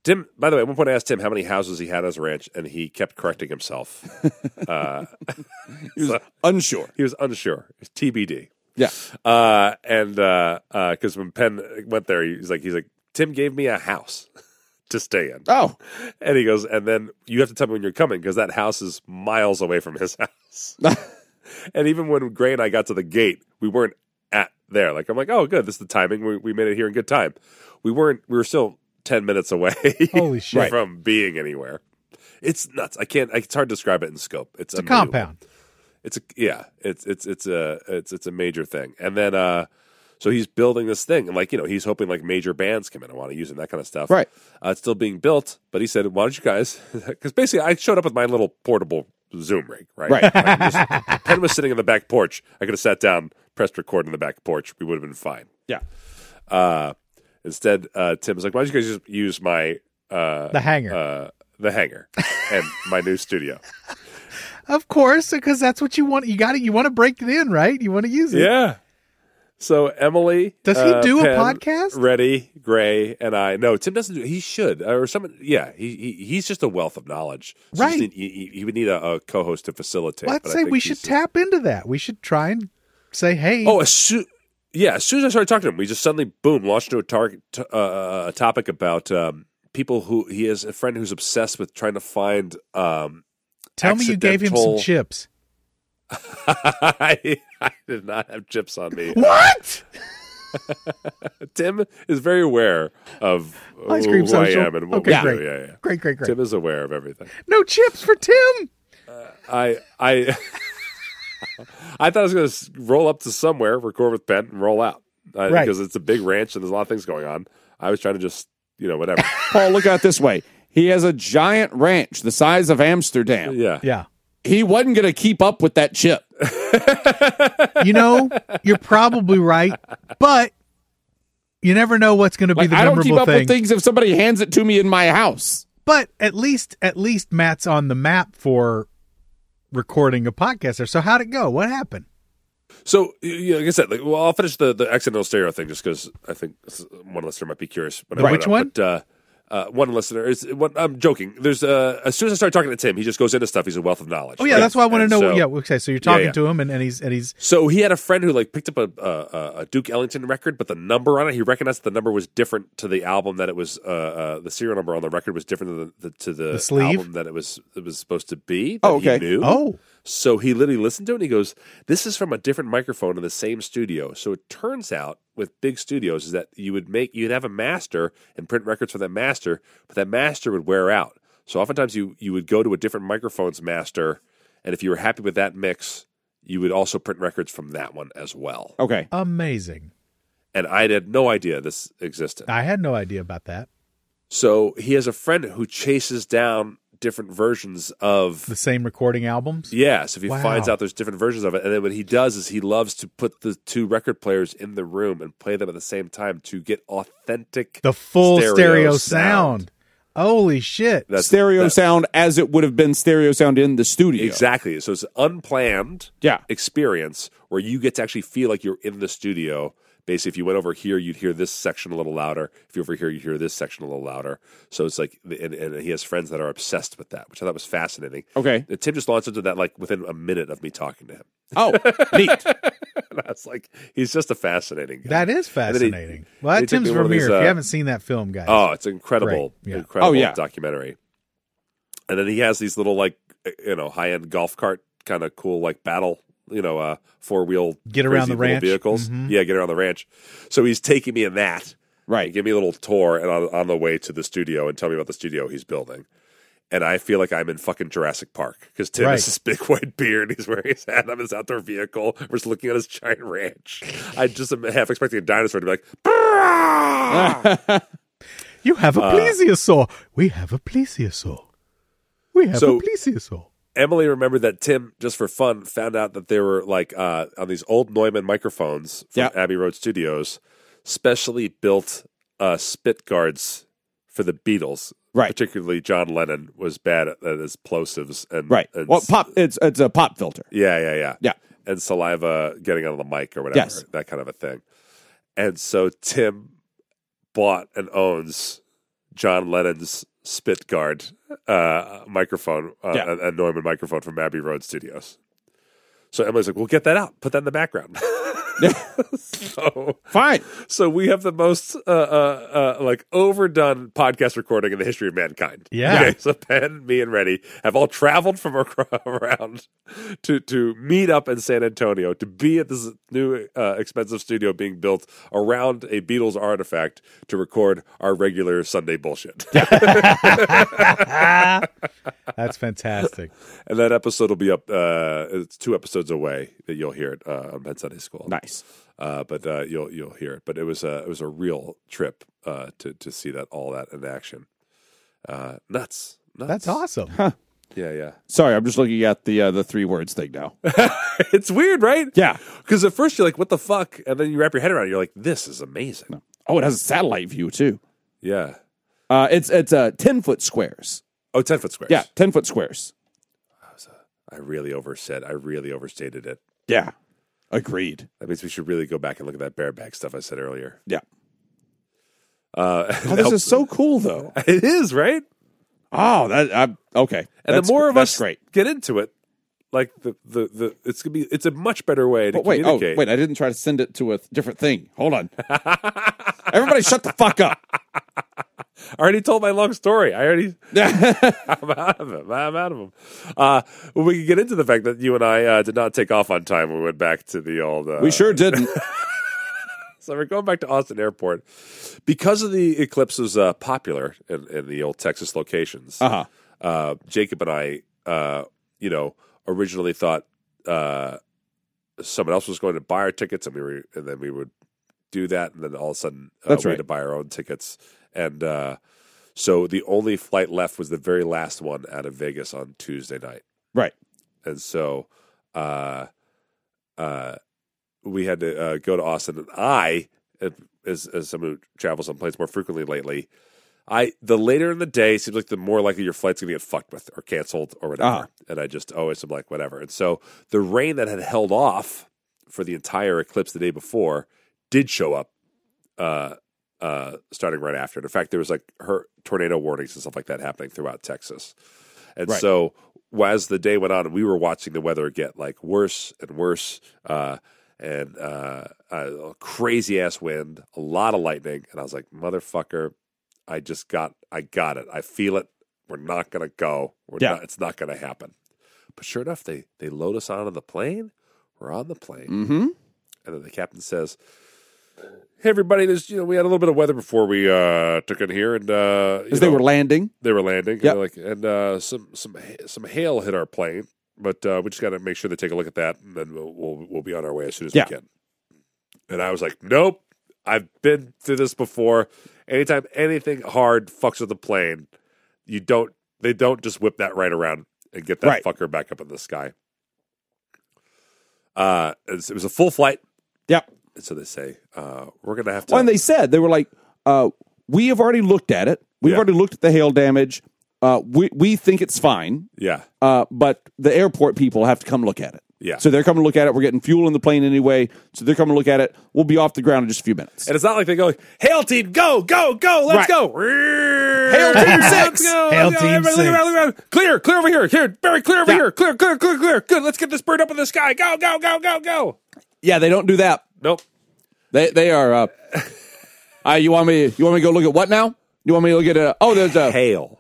Tim, by the way, at one point I asked Tim how many houses he had as a ranch, and he kept correcting himself. Uh, He was so- unsure. he was unsure. It was T B D. Yeah. Uh, and because uh, uh 'cause when Penn went there, he's like, he's like, Tim gave me a house to stay in. Oh. And he goes, and then you have to tell me when you're coming because that house is miles away from his house. And even when Gray and I got to the gate, we weren't at there. Like, I'm like, oh, good. This is the timing. We, we made it here in good time. We weren't, we were still ten minutes away Holy shit. from being anywhere. It's nuts. I can't, it's hard to describe it in scope. It's, It's a unbelievable. compound. It's a, yeah, it's, it's, it's a, it's, it's a major thing. And then, uh, so he's building this thing, and like you know, he's hoping like major bands come in and want to use it, and that kind of stuff. Right. Uh, it's still being built, but he said, "Why don't you guys?" Because basically, I showed up with my little portable Zoom rig. Right. Right. I just, Penn was sitting in the back porch. I could have sat down, pressed record in the back porch. We would have been fine. Yeah. Uh, instead, uh, Tim was like, "Why don't you guys just use my uh, The hangar. uh, the hangar, and my new studio?" Of course, because that's what you want. You got it. You want to break it in, right? You want to use it. Yeah. So Emily, Does he uh, do a Penn, podcast? Reddy, Gray, and I. No, Tim doesn't do. He should, or someone. Yeah, he, he he's just a wealth of knowledge. So Right. just need- he, he would need a, a co-host to facilitate. Well, I'd but I say think we should he's- tap into that. We should try and say, hey. Oh, as soon, yeah. As soon as I started talking to him, we just suddenly boom launched into a target t- uh, a topic about um, people who he has a friend who's obsessed with trying to find. Um, tell me you gave him some accidental- chips. I, I did not have chips on me. What? Tim is very aware of Ice Cream who Social. I am and what Okay, we great. do. Yeah, yeah. Great, great, great. Tim is aware of everything. No chips for Tim. I I I thought I was going to roll up to somewhere, record with Ben, and roll out uh, Right. because it's a big ranch and there's a lot of things going on. I was trying to just you know whatever. Paul, look at it this way. He has a giant ranch the size of Amsterdam. yeah, Yeah. He wasn't going to keep up with that chip. You know, you're probably right, but you never know what's going to be Like, the I don't keep memorable up thing. with things if somebody hands it to me in my house. But at least, at least Matt's on the map for recording a podcast there. So how'd it go? What happened? So, you know, like I said, like, well, I'll finish the, the accidental stereo thing just because I think one listener might be curious. When I Right. bring it Which up. one? But, uh, uh, one listener is. What, I'm joking. There's uh, as soon as I start talking to Tim, he just goes into stuff. He's a wealth of knowledge. Oh yeah, right? that's why I want to And know. so- yeah, okay. So you're talking yeah. to him, and, and he's and he's So he had a friend who like picked up a, a, a Duke Ellington record, but the number on it, he recognized that the number was different to the album that it was. Uh, uh, the serial number on the record was different than the, to the, The sleeve? album that it was it was supposed to be. That Oh, okay. He knew. oh So he literally listened to it and he goes, "This is from a different microphone in the same studio." So it turns out with big studios is that you would make you'd have a master and print records for that master, but that master would wear out. So oftentimes you you would go to a different microphone's master, and if you were happy with that mix, you would also print records from that one as well. Okay. amazing! And I had no idea this existed. I had no idea about that. So he has a friend who chases down different versions of The same recording albums. Yes, if he Wow. finds out there's different versions of it. And then what he does is he loves to put the two record players in the room and play them at the same time to get authentic The full stereo, stereo sound. sound. Holy shit! That's- stereo that- sound as it would have been stereo sound in the studio. Exactly. So it's an unplanned Yeah. experience where you get to actually feel like you're in the studio. Basically, if you went over here, you'd hear this section a little louder. If you're over here, you'd hear this section a little louder. So it's like, and, and he has friends that are obsessed with that, which I thought was fascinating. Okay. And Tim just launched into that like within a minute of me talking to him. Oh, neat. And I was like, he's just a fascinating guy. That is And then he- fascinating. well, he that took Tim's me one of Vermeer. these, if uh, you haven't seen that film, guys, Oh, it's incredible, Great, yeah. incredible Oh, yeah. documentary. And then he has these little like you know high end golf cart kind of cool like battle you know uh, four wheel Get around the ranch. vehicles. Mhm. Yeah, get around the ranch. So he's taking me in that. Right. Give me a little tour and on, on the way to the studio and tell me about the studio he's building. And I feel like I'm in fucking Jurassic Park because Tim Right. has this big white beard. He's wearing his hat on his outdoor vehicle. We're just looking at his giant ranch. I just am half expecting a dinosaur to be like, "Brrrah!" You have a Uh, plesiosaur. We have a plesiosaur. We have So- a plesiosaur. Emily remembered that Tim, just for fun, found out that there were like uh, on these old Neumann microphones from Yeah. Abbey Road Studios, specially built uh, spit guards for the Beatles. Right. Particularly John Lennon was bad at, at his plosives and Right. and Well, pop. It's it's a pop filter. Yeah, yeah, yeah. Yeah. And saliva getting on the mic or whatever, Yes. that kind of a thing. And so Tim bought and owns John Lennon's spit guard uh, microphone, uh, Yeah. a, a Neumann microphone from Abbey Road Studios. So Emily's like, "We'll get that out. Put that in the background." so Fine. So we have the most uh, uh, uh, like overdone podcast recording in the history of mankind. Yeah. Okay, so Ben, me, and Reddy have all traveled from acro- around to to meet up in San Antonio to be at this new uh, expensive studio being built around a Beatles artifact to record our regular Sunday bullshit. That's fantastic. And that episode will be up. Uh, it's two episodes away that you'll hear it uh, on Penn Sunday School. Nice. Uh, but uh, you'll you'll hear it. But it was a it was a real trip uh, to to see that all that in action. Uh, nuts, nuts. That's awesome. Yeah, yeah. Sorry, I'm just looking at the uh, the three words thing now. It's weird, right? Yeah. Because at first you're like, "What the fuck?" And then you wrap your head around it. You're like, "This is amazing." Oh, it has a satellite view too. Yeah. Uh, it's it's uh, ten foot squares. Oh, ten foot squares. Yeah, ten foot squares. I really oversaid. I really overstated it. Yeah, agreed. That means we should really go back and look at that bareback stuff I said earlier. Yeah. Uh, Oh, this is so cool, though. It is, right? Oh, that I, okay. And That's- the more of that's us great. get into it, like the the, the it's gonna be it's a much better way to But wait, oh communicate. wait, I didn't try to send it to a different thing. Hold on. Everybody, shut the fuck up. I already told my long story. I already I'm out of him. I'm out of him. Uh, well, we can get into the fact that you and I uh, did not take off on time when we went back to the old. Uh, We sure didn't. So we're going back to Austin Airport because of the Eclipse was uh, popular in, in the old Texas locations. Uh-huh. Uh, Jacob and I, uh, you know, originally thought uh, someone else was going to buy our tickets, and we were, and then we would do that, and then all of a sudden uh, That's we right. had to buy our own tickets, and uh, so the only flight left was the very last one out of Vegas on Tuesday night, Right. and so. Uh, uh, we had to uh, go to Austin, and I, as as someone who travels on planes more frequently lately, I the later in the day seems like the more likely your flight's gonna get fucked with or canceled or whatever. Uh-huh. And I just always am like whatever. And so the rain that had held off for the entire eclipse the day before did show up, uh, uh, starting right after. And in fact, there was like her tornado warnings and stuff like that happening throughout Texas. And Right. so as the day went on, we were watching the weather get like worse and worse. Uh, and uh, a crazy ass wind, a lot of lightning, and I was like, "Motherfucker, I just got, I got it. I feel it. We're not gonna go. We're Yeah. not. It's not gonna happen." But sure enough, they they load us onto the plane. We're on the plane, Mm-hmm. and then the captain says, "Hey, everybody, there's you know we had a little bit of weather before we uh, took in here, and uh, you Because they know, were landing. they were landing, Yep. and, they're like, and uh, some some ha- some hail hit our plane." But uh, we just got to make sure they take a look at that, and then we'll we'll, we'll be on our way as soon as Yeah. we can. And I was like, "Nope, I've been through this before. Anytime anything hard fucks with the plane, you don't they don't just whip that right around and get that Right. fucker back up in the sky." Uh, it was, it was a full flight, Yep. and so they say uh, we're gonna have to. Well, and they said, they were like, uh, we have already looked at it. We've Yeah. already looked at the hail damage. Uh, we, we think it's fine. yeah, Uh, but the airport people have to come look at it. Yeah. So they're coming to look at it. We're getting fuel in the plane anyway. So they're coming to look at it. We'll be off the ground in just a few minutes. and it's not like they go, "Hail team, go, go, go, let's Right. go." Hail team Let's six. go, Hail let's go. team Everybody look six. around, look around. Clear, clear over here. Here, Barry, clear over Yeah. here. Clear, clear, clear, clear. Good. Let's get this bird up in the sky. Go, go, go, go, go. Yeah, they don't do that. Nope. They they are. Uh, uh, you want me? You want me to go look at what now? You want me to look at? Uh, oh, there's a Hail.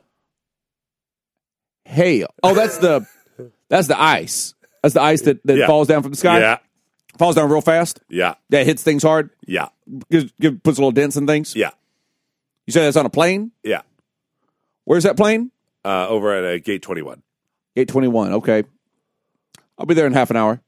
hail. Oh, that's the that's the ice. That's the ice that, that Yeah. falls down from the sky. Yeah, Falls down real fast. yeah, Yeah, hits things hard. yeah, Gives, gives, puts little dents in things. yeah, You say that's on a plane? yeah. Where's that plane? Uh, over at uh, gate twenty-one. Gate twenty-one. Okay. I'll be there in half an hour.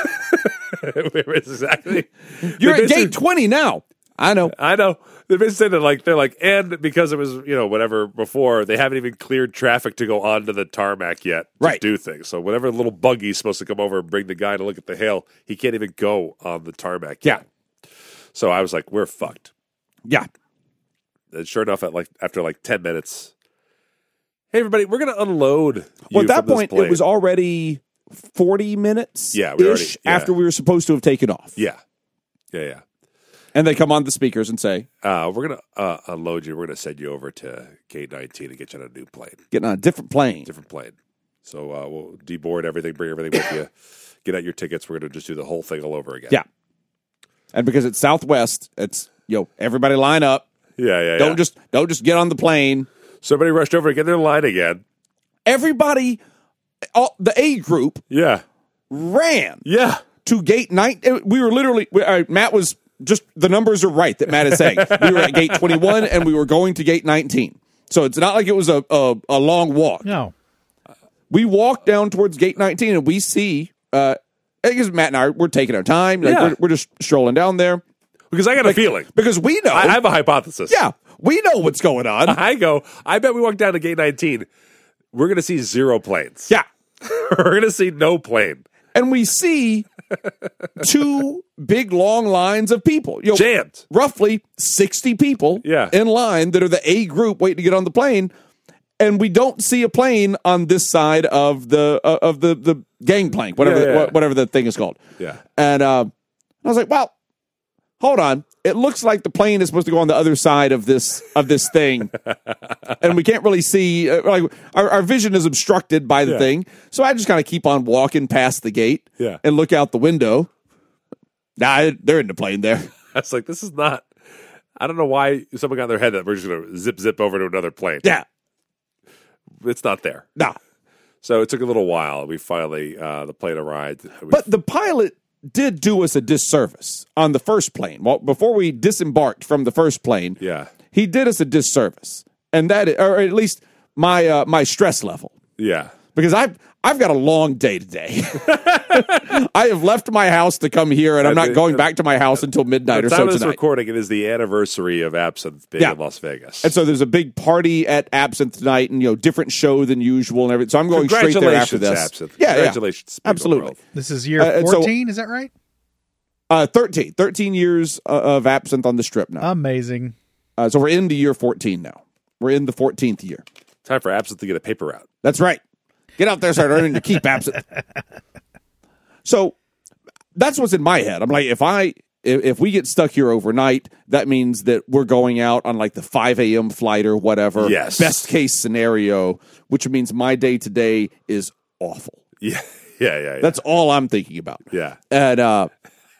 Exactly. You're They at basically- gate twenty now. I know. I know. They basically say that like they're like, and because it was you know whatever before, they haven't even cleared traffic to go onto the tarmac yet to Right. do things. So whatever little buggy's supposed to come over and bring the guy to look at the hail, he can't even go on the tarmac yet. So I was like, we're fucked. Yeah. And sure enough, at like after like ten minutes, hey everybody, we're gonna unload. You Well, at that from this point, plane. it was already forty minutes Yeah, we already- ish yeah. after we were supposed to have taken off. Yeah, yeah, yeah. And they come on the speakers and say, uh, we're going to uh, unload you. We're going to send you over to gate nineteen and get you on a new plane. Getting on a different plane. Different plane. So uh, we'll deboard everything, bring everything with you, get out your tickets. We're going to just do the whole thing all over again. Yeah. And because it's Southwest, it's, yo, everybody line up. Yeah, yeah, Don't yeah. just don't just get on the plane. Somebody rushed over to get in their line again. Everybody, all, the A group Yeah. ran Yeah. to gate nine. We were literally, we, uh, Matt was just, the numbers are right that Matt is saying. We were at gate twenty-one and we were going to gate nineteen. So it's not like it was a, a, a long walk. No. We walk down towards gate nineteen and we see, uh, I guess Matt and I, we're taking our time. Like Yeah. we're, we're just strolling down there. Because I got a feeling. Because we know. I, I have a hypothesis. Yeah. We know what's going on. I go, I bet we walk down to gate nineteen. We're going to see zero planes. Yeah. We're going to see no plane. And we see two big long lines of people. You know, Jammed. roughly sixty people Yeah. in line that are the A group waiting to get on the plane. And we don't see a plane on this side of the uh, of the, the gangplank, whatever Yeah, yeah, the, yeah. whatever the thing is called. Yeah. And uh, I was like, well, hold on. It looks like the plane is supposed to go on the other side of this of this thing, and we can't really see. Uh, like our, our vision is obstructed by the Yeah. thing, so I just kind of keep on walking past the gate Yeah. and look out the window. Nah, they're in the plane there. I was like, this is not. I don't know why someone got in their head that we're just going to zip zip over to another plane. Yeah, It's not there. nah. So it took a little while. We finally, uh, the plane arrived. We- But the pilot did do us a disservice on the first plane. Well, before we disembarked from the first plane, yeah. he did us a disservice, and that, or at least my uh, my stress level. Yeah. Because I've I've got a long day today. I have left my house to come here, and I'm not going back to my house until midnight The or time so of this tonight. recording, it is the anniversary of Absinthe being Yeah. in Las Vegas. And so there's a big party at Absinthe tonight, and you know, different show than usual, and everything. So I'm going straight there after Congratulations, this. Absinthe. Yeah, yeah. Congratulations, Speedway Absolutely. World. This is year Uh, and so- fourteen, is that right? Uh, thirteen, thirteen years uh, of Absinthe on the strip now. Amazing. Uh, so we're into year fourteen now. We're in the fourteenth year. Time for Absinthe to get a paper route. That's right. Get out there, start earning to keep Absinthe. So that's what's in my head. I'm like, if I if, if we get stuck here overnight, that means that we're going out on like the five a.m. flight or whatever. Yes. Best case scenario, which means my day today is awful. Yeah. Yeah, yeah, yeah. That's all I'm thinking about. yeah. And uh,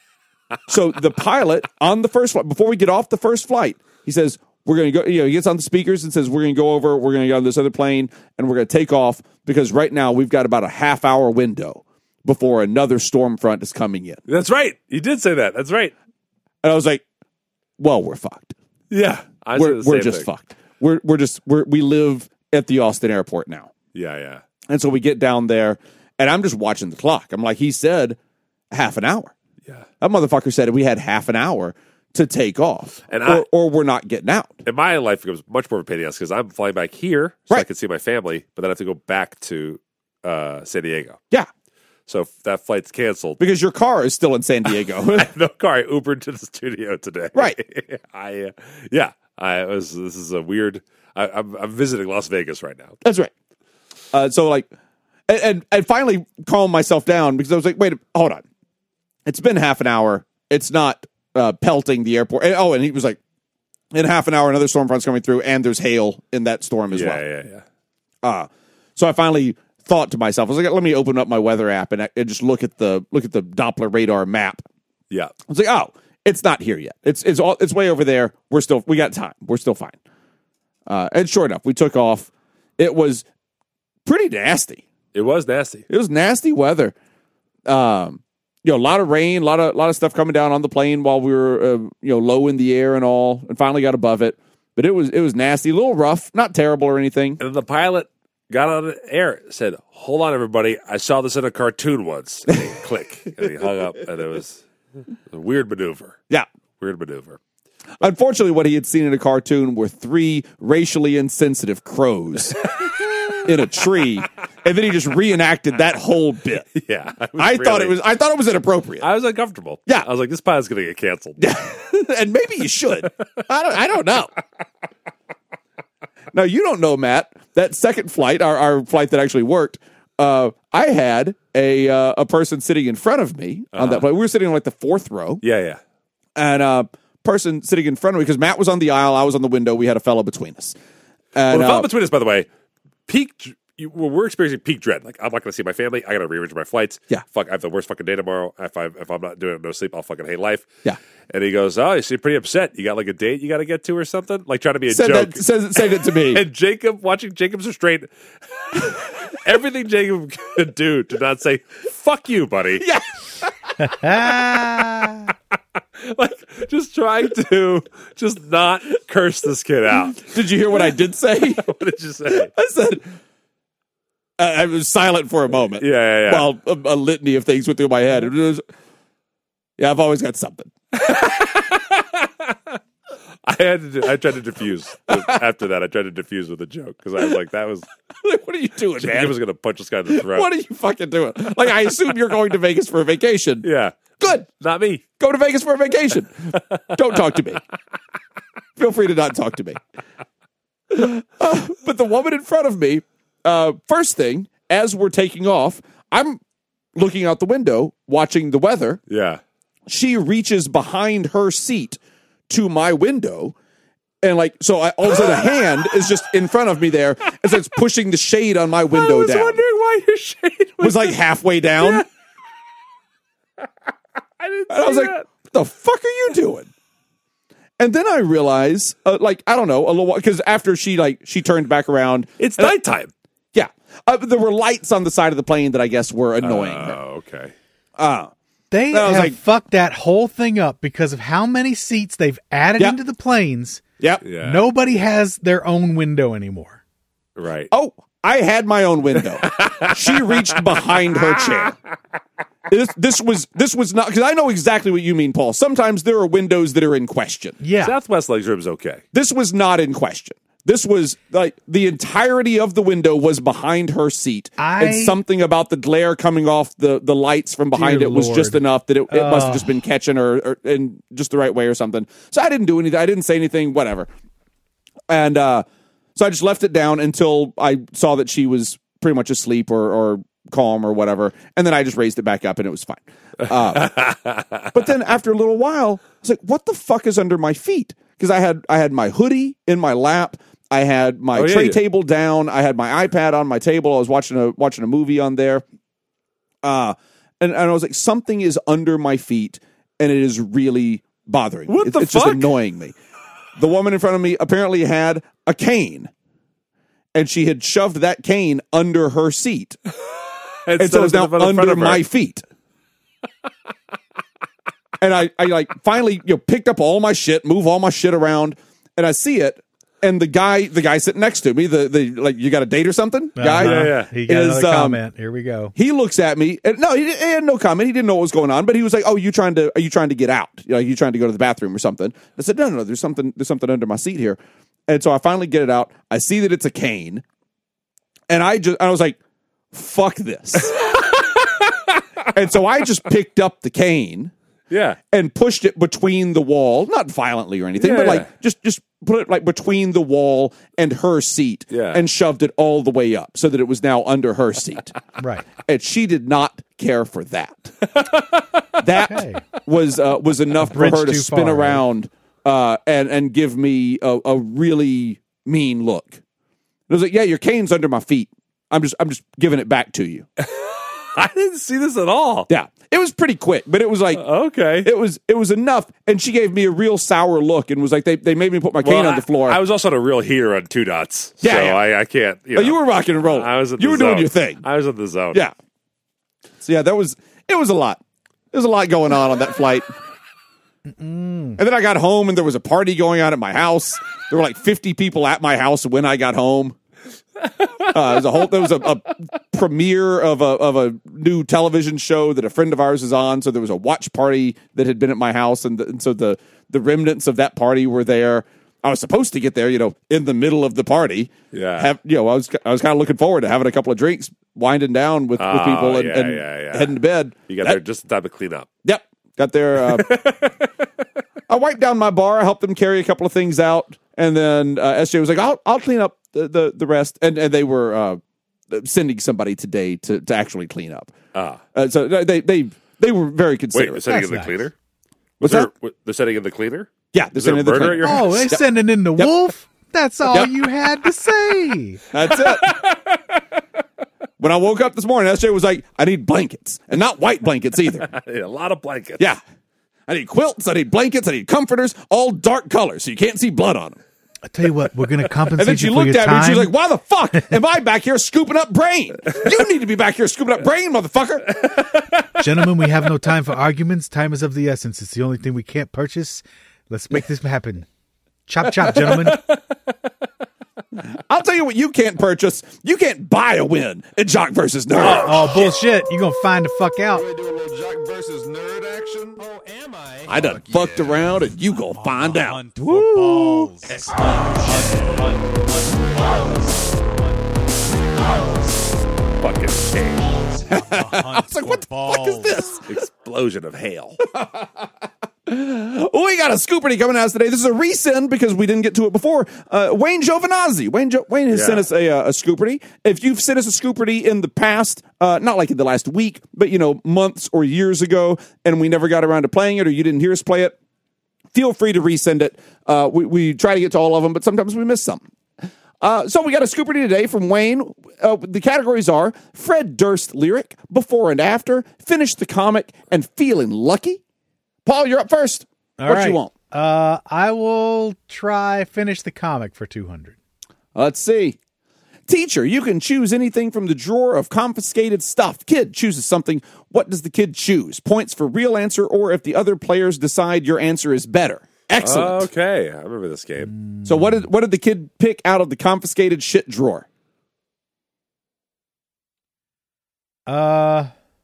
so the pilot on the first flight, before we get off the first flight, he says, we're going to go, you know, he gets on the speakers and says, we're going to go over, we're going to get on this other plane, and we're going to take off because right now we've got about a half hour window before another storm front is coming in. That's right. You did say that. That's right. And I was like, well, we're fucked. Yeah. I We're, said the we're same just thing. fucked. We're, we're just, we're, we live at the Austin airport now. Yeah, yeah. And so we get down there, and I'm just watching the clock. I'm like, he said half an hour. Yeah. That motherfucker said we had half an hour to take off, And or, I- or we're not getting out. And my life becomes much more of a pain in the ass because I'm flying back here so I Right. can see my family, but then I have to go back to uh, San Diego. Yeah, So if that flight's canceled, because your car is still in San Diego. I have no car. I Ubered to the studio today. Right. I uh, yeah. I was. This is a weird. I, I'm, I'm visiting Las Vegas right now. That's right. Uh, so like, and, and and finally calm myself down because I was like, wait, hold on. It's been half an hour. It's not uh, pelting the airport. And, oh, and he was like, in half an hour, another storm front's coming through, and there's hail in that storm as yeah, well. yeah, yeah. Uh, so I finally thought to myself, I was like, let me open up my weather app and, and just look at the look at the Doppler radar map. Yeah. I was like, oh, it's not here yet. It's it's all it's way over there. We're still we got time. We're still fine. Uh, and sure enough, we took off. It was pretty nasty. It was nasty. It was nasty weather. Um, you know, a lot of rain, a lot of lot of stuff coming down on the plane while we were uh, you know low in the air and all, and finally got above it. But it was it was nasty, a little rough, not terrible or anything. And the pilot got on the air, said, "Hold on, everybody! I saw this in a cartoon once." And he click, and he hung up, and it was a weird maneuver. Yeah. Weird maneuver. Unfortunately, what he had seen in a cartoon were three racially insensitive crows in a tree, and then he just reenacted that whole bit. Yeah, I, was I thought really- it was I thought it was inappropriate. I was uncomfortable. Yeah. I was like, this pilot's going to get canceled. And maybe you should. I don't I don't know. Now, you don't know, Matt, that second flight, our, our flight that actually worked, uh, I had a uh, a person sitting in front of me on that flight. We were sitting on like the fourth row. Yeah, yeah. And uh, person sitting in front of me because Matt was on the aisle, I was on the window. We had a fella between us. And, well, the fella uh, between us, by the way, peak. You, well, we're experiencing peak dread. Like, I'm not going to see my family. I got to rearrange my flights. Yeah. Fuck, I have the worst fucking day tomorrow. If, I, if I'm not doing it, no sleep, I'll fucking hate life. Yeah. And he goes, oh, you seem pretty upset. You got like a date you got to get to or something? Like trying to be a said joke. That, said, said it to me. And Jacob, watching Jacob's restraint, everything Jacob could do to not say, fuck you, buddy. Yeah. Like, just trying to just not curse this kid out. Did you hear what I did say? What did you say? I said, uh, I was silent for a moment. Yeah, yeah, yeah. While a, a litany of things went through my head. It was, yeah, I've always got something. I had to. Do, I tried to diffuse after that. I tried to diffuse with a joke because I was like, "That was Like, what are you doing, Jacob man? was going to punch this guy in the throat." What are you fucking doing? Like, I assume you're going to Vegas for a vacation. Yeah, Good. not me. Go to Vegas for a vacation. Don't talk to me. Feel free to not talk to me. Uh, but the woman in front of me, uh, first thing, as we're taking off, I'm looking out the window, watching the weather. Yeah, She reaches behind her seat to my window. And like, so I, all of a sudden a hand is just in front of me there as it's pushing the shade on my window I was down. wondering why your shade was, was like halfway down. Yeah. I didn't. And I was see like, that. what the fuck are you doing? And then I realize, uh, like, I don't know, a little because after she like she turned back around, It's and I- nighttime. yeah, uh, there were lights on the side of the plane that I guess were annoying her. Oh, okay. Uh, They I was have like- fucked that whole thing up because of how many seats they've added Yep. into the planes. yep. Yeah. Nobody has their own window anymore. Right. Oh, I had my own window. She reached behind her chair. This, this was this was not because I know exactly what you mean, Paul. Sometimes there are windows that are in question. Yeah. Southwest legs room's okay. This was not in question. This was like the entirety of the window was behind her seat. I- and something about the glare coming off the, the lights from behind Dear it was Lord. just enough that it, it must have Ugh. just been catching her or, in just the right way or something. So I didn't do anything. I didn't say anything, whatever. And uh, so I just left it down until I saw that she was pretty much asleep or, or calm or whatever. And then I just raised it back up and it was fine. Uh, but then after a little while, I was like, what the fuck is under my feet? Because I had I had my hoodie in my lap. I had my Oh, yeah, tray yeah. table down. I had my iPad on my table. I was watching a watching a movie on there. Uh, and, and I was like, something is under my feet, and it is really bothering me. What It's, the it's just fuck? annoying me. The woman in front of me apparently had a cane, and she had shoved that cane under her seat. And so it's now under my feet. And I, I like finally you know picked up all my shit, move all my shit around, and I see it. And the guy, the guy sitting next to me, the the like, you got a date or something? Guy, Uh-huh. Yeah, yeah. He got is, another um, comment. Here we go. he looks at me, and no, he, he had no comment. He didn't know what was going on, but he was like, "Oh, you trying to? Are you trying to get out? You know, you trying to go to the bathroom or something?" I said, "No, no, no. There's something. There's something under my seat here." And so I finally get it out. I see that it's a cane, and I just I was like, "Fuck this." And so I just picked up the cane Yeah. and pushed it between the wall, not violently or anything, Yeah, but yeah. like just just put it like between the wall and her seat, Yeah. and shoved it all the way up so that it was now under her seat. Right. And she did not care for that. That Okay. was uh, was enough for bridge her to too spin far, right? around uh, and and give me a, a really mean look. It was like, "Yeah, your cane's under my feet. I'm just I'm just giving it back to you." I didn't see this at all. Yeah, it was pretty quick, but it was like Okay. it was it was enough. And she gave me a real sour look and was like, "They they made me put my cane Well, on the floor." I, I was also on a real heater on two dots. Yeah, so yeah. I, I can't. You, Oh, know, you were rocking and rolling. I was at you the were zone. doing your thing. I was at the zone. Yeah. So yeah, that was it was a lot. There was a lot going on on that flight. And then I got home and there was a party going on at my house. There were like fifty people at my house when I got home. Uh, there was a whole there was a, a premiere of a of a new television show that a friend of ours is on. So there was a watch party that had been at my house, and, the, and so the the remnants of that party were there. I was supposed to get there, you know, in the middle of the party. Yeah. Have you know, I was I was kind of looking forward to having a couple of drinks, winding down with, with Oh, people, and, yeah, and yeah, yeah. heading to bed. You got That- there just in time to clean up. Yep. Got there. Uh, I wiped down my bar. I helped them carry a couple of things out. And then uh, S J was like, I'll I'll clean up the, the, the rest. And, and they were uh, sending somebody today to, to actually clean up. Ah. Uh, so they, they they they were very Wait, considerate. they're setting in the That's nice. cleaner? What's They're- that? what- They're setting in the cleaner? Yeah, they're Is there sending in the murder trainer. at your Oh, house? they sending in the Yep. wolf? That's all Yep. you had to say. That's it. When I woke up this morning, S J was like, I need blankets. And not white blankets either. I need a lot of blankets. Yeah. I need quilts, I need blankets, I need comforters, all dark colors so you can't see blood on them. I tell you what, we're going to And compensate then she you for looked your at me time. and she was like, why the fuck am I back here scooping up brain? You need to be back here scooping up brain, motherfucker. Gentlemen, we have no time for arguments. Time is of the essence. It's the only thing we can't purchase. Let's make this happen. Chop, chop, gentlemen. I'll tell you what you can't purchase. You can't buy a win in Jock versus Nerd. Oh, bullshit. You're going to find the fuck out. Do a little Jock versus Nerd action? Oh, am I? I done fucked around and you gonna find out. Hunt for balls. Fucking shame. I was like, what the fuck is this? Explosion of hail. We got a scooperty coming at us today. This is a resend because we didn't get to it before. Uh, Wayne Giovinazzi. Wayne jo- Wayne has Yeah. sent us a, uh, a scooperty. If you've sent us a scooperty in the past, uh, not like in the last week, but, you know, months or years ago, and we never got around to playing it or you didn't hear us play it, feel free to resend it. Uh, we, we try to get to all of them, but sometimes we miss some. Uh, so we got a scooperty today from Wayne. Uh, the categories are Fred Durst lyric, before and after, finish the comic, and feeling lucky. Paul, you're up first. All what right. you want? Uh, I will try finish the comic for two hundred. Let's see. Teacher, you can choose anything from the drawer of confiscated stuff. Kid chooses something. What does the kid choose? Points for real answer or if the other players decide your answer is better. Excellent. Okay, I remember this game. So what did what did the kid pick out of the confiscated shit drawer? Uh,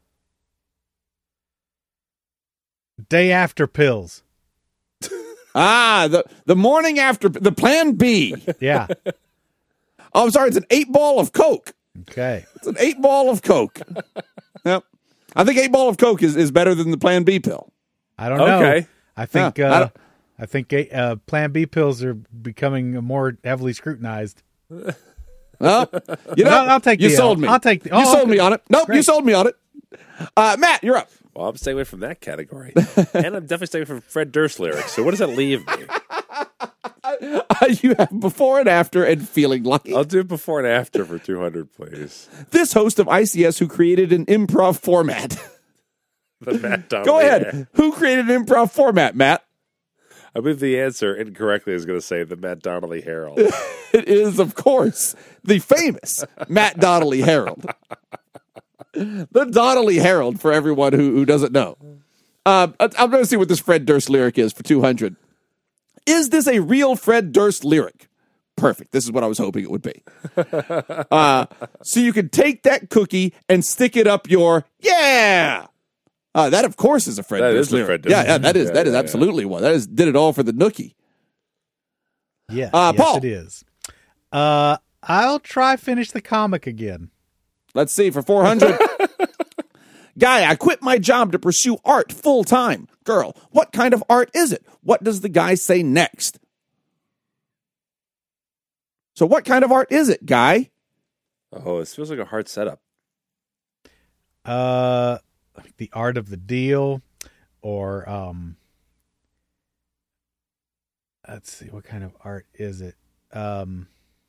day after pills. Ah, the, the morning after, the plan B. Yeah. Oh, I'm sorry, it's an eight ball of Coke. Okay. It's an eight ball of Coke. Yep. I think eight ball of Coke is, is better than the plan B pill. I don't know. Okay. I think Yeah, I uh, don't- I think uh, Plan B pills are becoming more heavily scrutinized. Well, you know, I'll- I'll take you the sold L. me. I'll take the- You oh, sold okay. me on it. Nope, you Great. sold me on it. Uh, Matt, you're up. Well, I'm staying away from that category. And I'm definitely staying away from Fred Durst lyrics. So what does that leave me? Uh, you have before and after and feeling lucky. I'll do before and after for two hundred, please. This host of I C S who created an improv format. The Matt Donnelly. Go ahead. Who created an improv format, Matt? I believe the answer incorrectly is going to say the Matt Donnelly Herald. It is, of course, the famous Matt Donnelly Herald. The Donnelly Herald, for everyone who, who doesn't know. Uh, I'm going to see what this Fred Durst lyric is for two hundred. Is this a real Fred Durst lyric? Perfect. This is what I was hoping it would be. Uh, so you can take that cookie and stick it up your, yeah. Uh, that, of course, is a Fred That Durst is a lyric. Fred Durst yeah, yeah, that is, Yeah, that is yeah, absolutely one. That is, did it all for the nookie. Yeah. Uh, yes, Paul. it is. Uh, I'll try finish the comic again. Let's see, for four hundred. Guy, I quit my job to pursue art full time. Girl, what kind of art is it? What does the guy say next? So what kind of art is it, Guy? Oh, this feels like a hard setup. Uh, the art of the deal, or um, let's see, what kind of art is it? Um,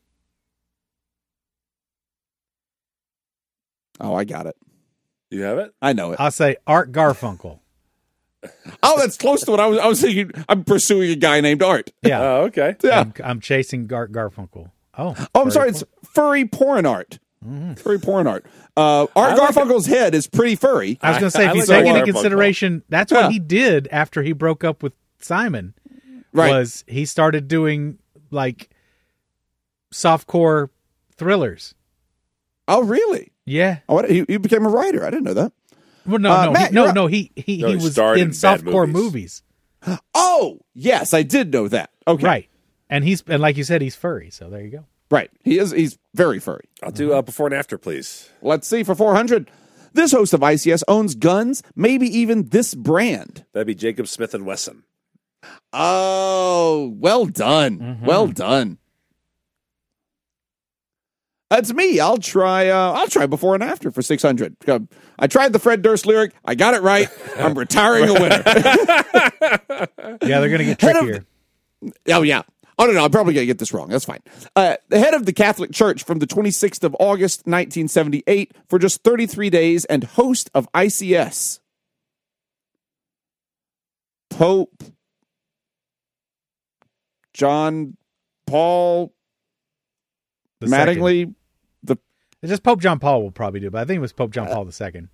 Oh, I got it. You have it? I know it. I'll say Art Garfunkel. Oh, that's close to what I was. I was thinking. I'm pursuing a guy named Art. Yeah, Oh, okay. Yeah. I'm, I'm chasing Art Garfunkel. Oh, Oh, I'm very sorry. cool. It's furry porn art. Mm-hmm. Furry porn art. Uh, Art I like Garfunkel's head is pretty furry. I was going to say, I if you like take Art into Garfunkel. consideration, that's Yeah. what he did after he broke up with Simon. Right. Was he started doing like softcore thrillers? Oh, really? Yeah. Oh, what- he, he became a writer. I didn't know that. Well, no, Uh, no, Matt, he, no, you're up. no. He he, No, he he was starred in in bad softcore movies. movies. Oh, yes, I did know that. Okay. Right. And he's and like you said, he's furry. So there you go. Right. He is. He's very furry. I'll do uh, before and after, please. Let's see for four hundred. This host of I C S owns guns, maybe even this brand. That'd be Jacob Smith and Wesson. Oh, well done. Mm-hmm. Well done. That's me. I'll try. Uh, I'll try before and after for six hundred. Uh, I tried the Fred Durst lyric. I got it right. I'm retiring a winner. Yeah, they're gonna get Head of trickier. the- oh yeah. Oh no, no. I'm probably gonna get this wrong. That's fine. Uh, the head of the Catholic Church from the twenty-sixth of August, nineteen seventy-eight, for just thirty-three days, and host of I C S. Pope John Paul The second. Mattingly. The It's just Pope John Paul will probably do, but I think it was Pope John Paul the second.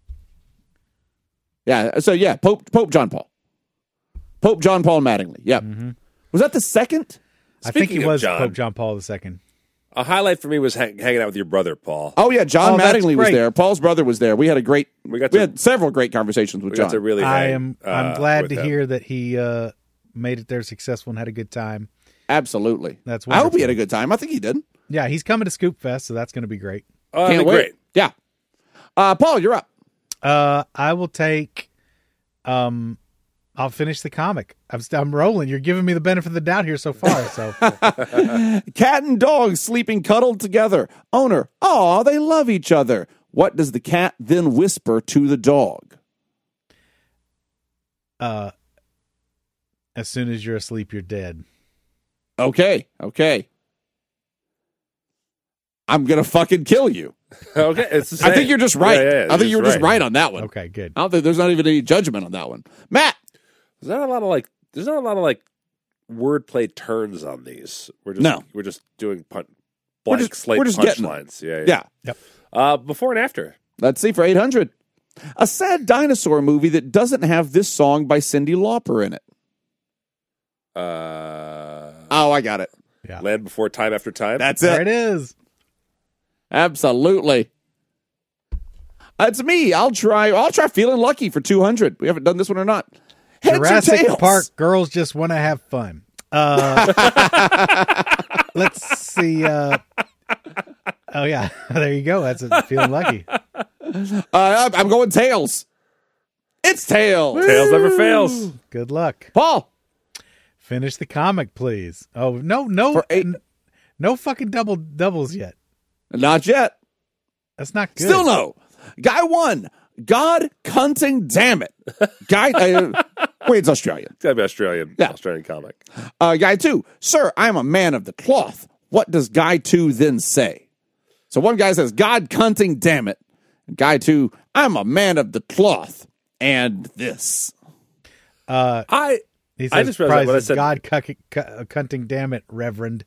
yeah. So yeah, Pope Pope John Paul. Pope John Paul Mattingly. Yep. Mm-hmm. Was that the second? I think Speaking he of was John- Pope John Paul the second. A highlight for me was hang, hanging out with your brother, Paul. Oh yeah, John Oh, that's Mattingly was great. there. Paul's brother was there. We had a great. We We, got to- had several great conversations with We John. got to really. I hang, am. uh, I'm glad with to him. hear that he uh, made it there successful and had a good time. Absolutely. That's I hope he had wonderful. a good time. I think he did. Yeah, he's coming to Scoop Fest, so that's going to be great. Oh, that'd Can't be wait. great. Yeah. Uh, Paul, you're up. Uh, I will take. Um, I'll finish the comic. I'm st- I'm rolling. You're giving me the benefit of the doubt here so far. So Cat and dog sleeping cuddled together. Owner, aw, they love each other. What does the cat then whisper to the dog? uh, as soon as you're asleep, you're dead. Okay, okay. I'm gonna fucking kill you. Okay, it's the I same. think you're just right. Yeah, yeah, I think you were just right on that one. Okay, good. I don't think there's not even any judgment on that one. Matt, There's not a lot of like. There's not a lot of like wordplay turns on these. We're just No. we're just doing pun- We're blank just- slate we're just getting them. punchlines. Yeah, yeah. Yep. Uh, before and after. Let's see for eight hundred. A sad dinosaur movie that doesn't have this song by Cyndi Lauper in it. Uh, Oh, I got it. Yeah. Land Before Time After Time. That's There it. it is. Absolutely. That's me. I'll try. I'll try Feeling Lucky for two hundred. We haven't done this one or not. Heads or Jurassic tails? Park. Girls just want to have fun. Uh, let's see. Uh, oh yeah, there you go. That's a, feeling lucky. Uh, I'm going tails. It's tails. Tails never fails. Good luck. Paul. Finish the comic, please. Oh no, no, For eight- n- no fucking double doubles yet. Not yet. That's not good. Still no. Guy one. God cunting damn it. Guy. Uh, wait, it's Australian. It's gotta be Australian. Yeah. Australian comic. Uh, guy two. Sir, I am a man of the cloth. What does guy two then say? So one guy says, God cunting damn it. And guy two, I'm a man of the cloth. And this. Uh, I he says, I just realized what I prizes said. God cuck- cu- cunting damn it, Reverend.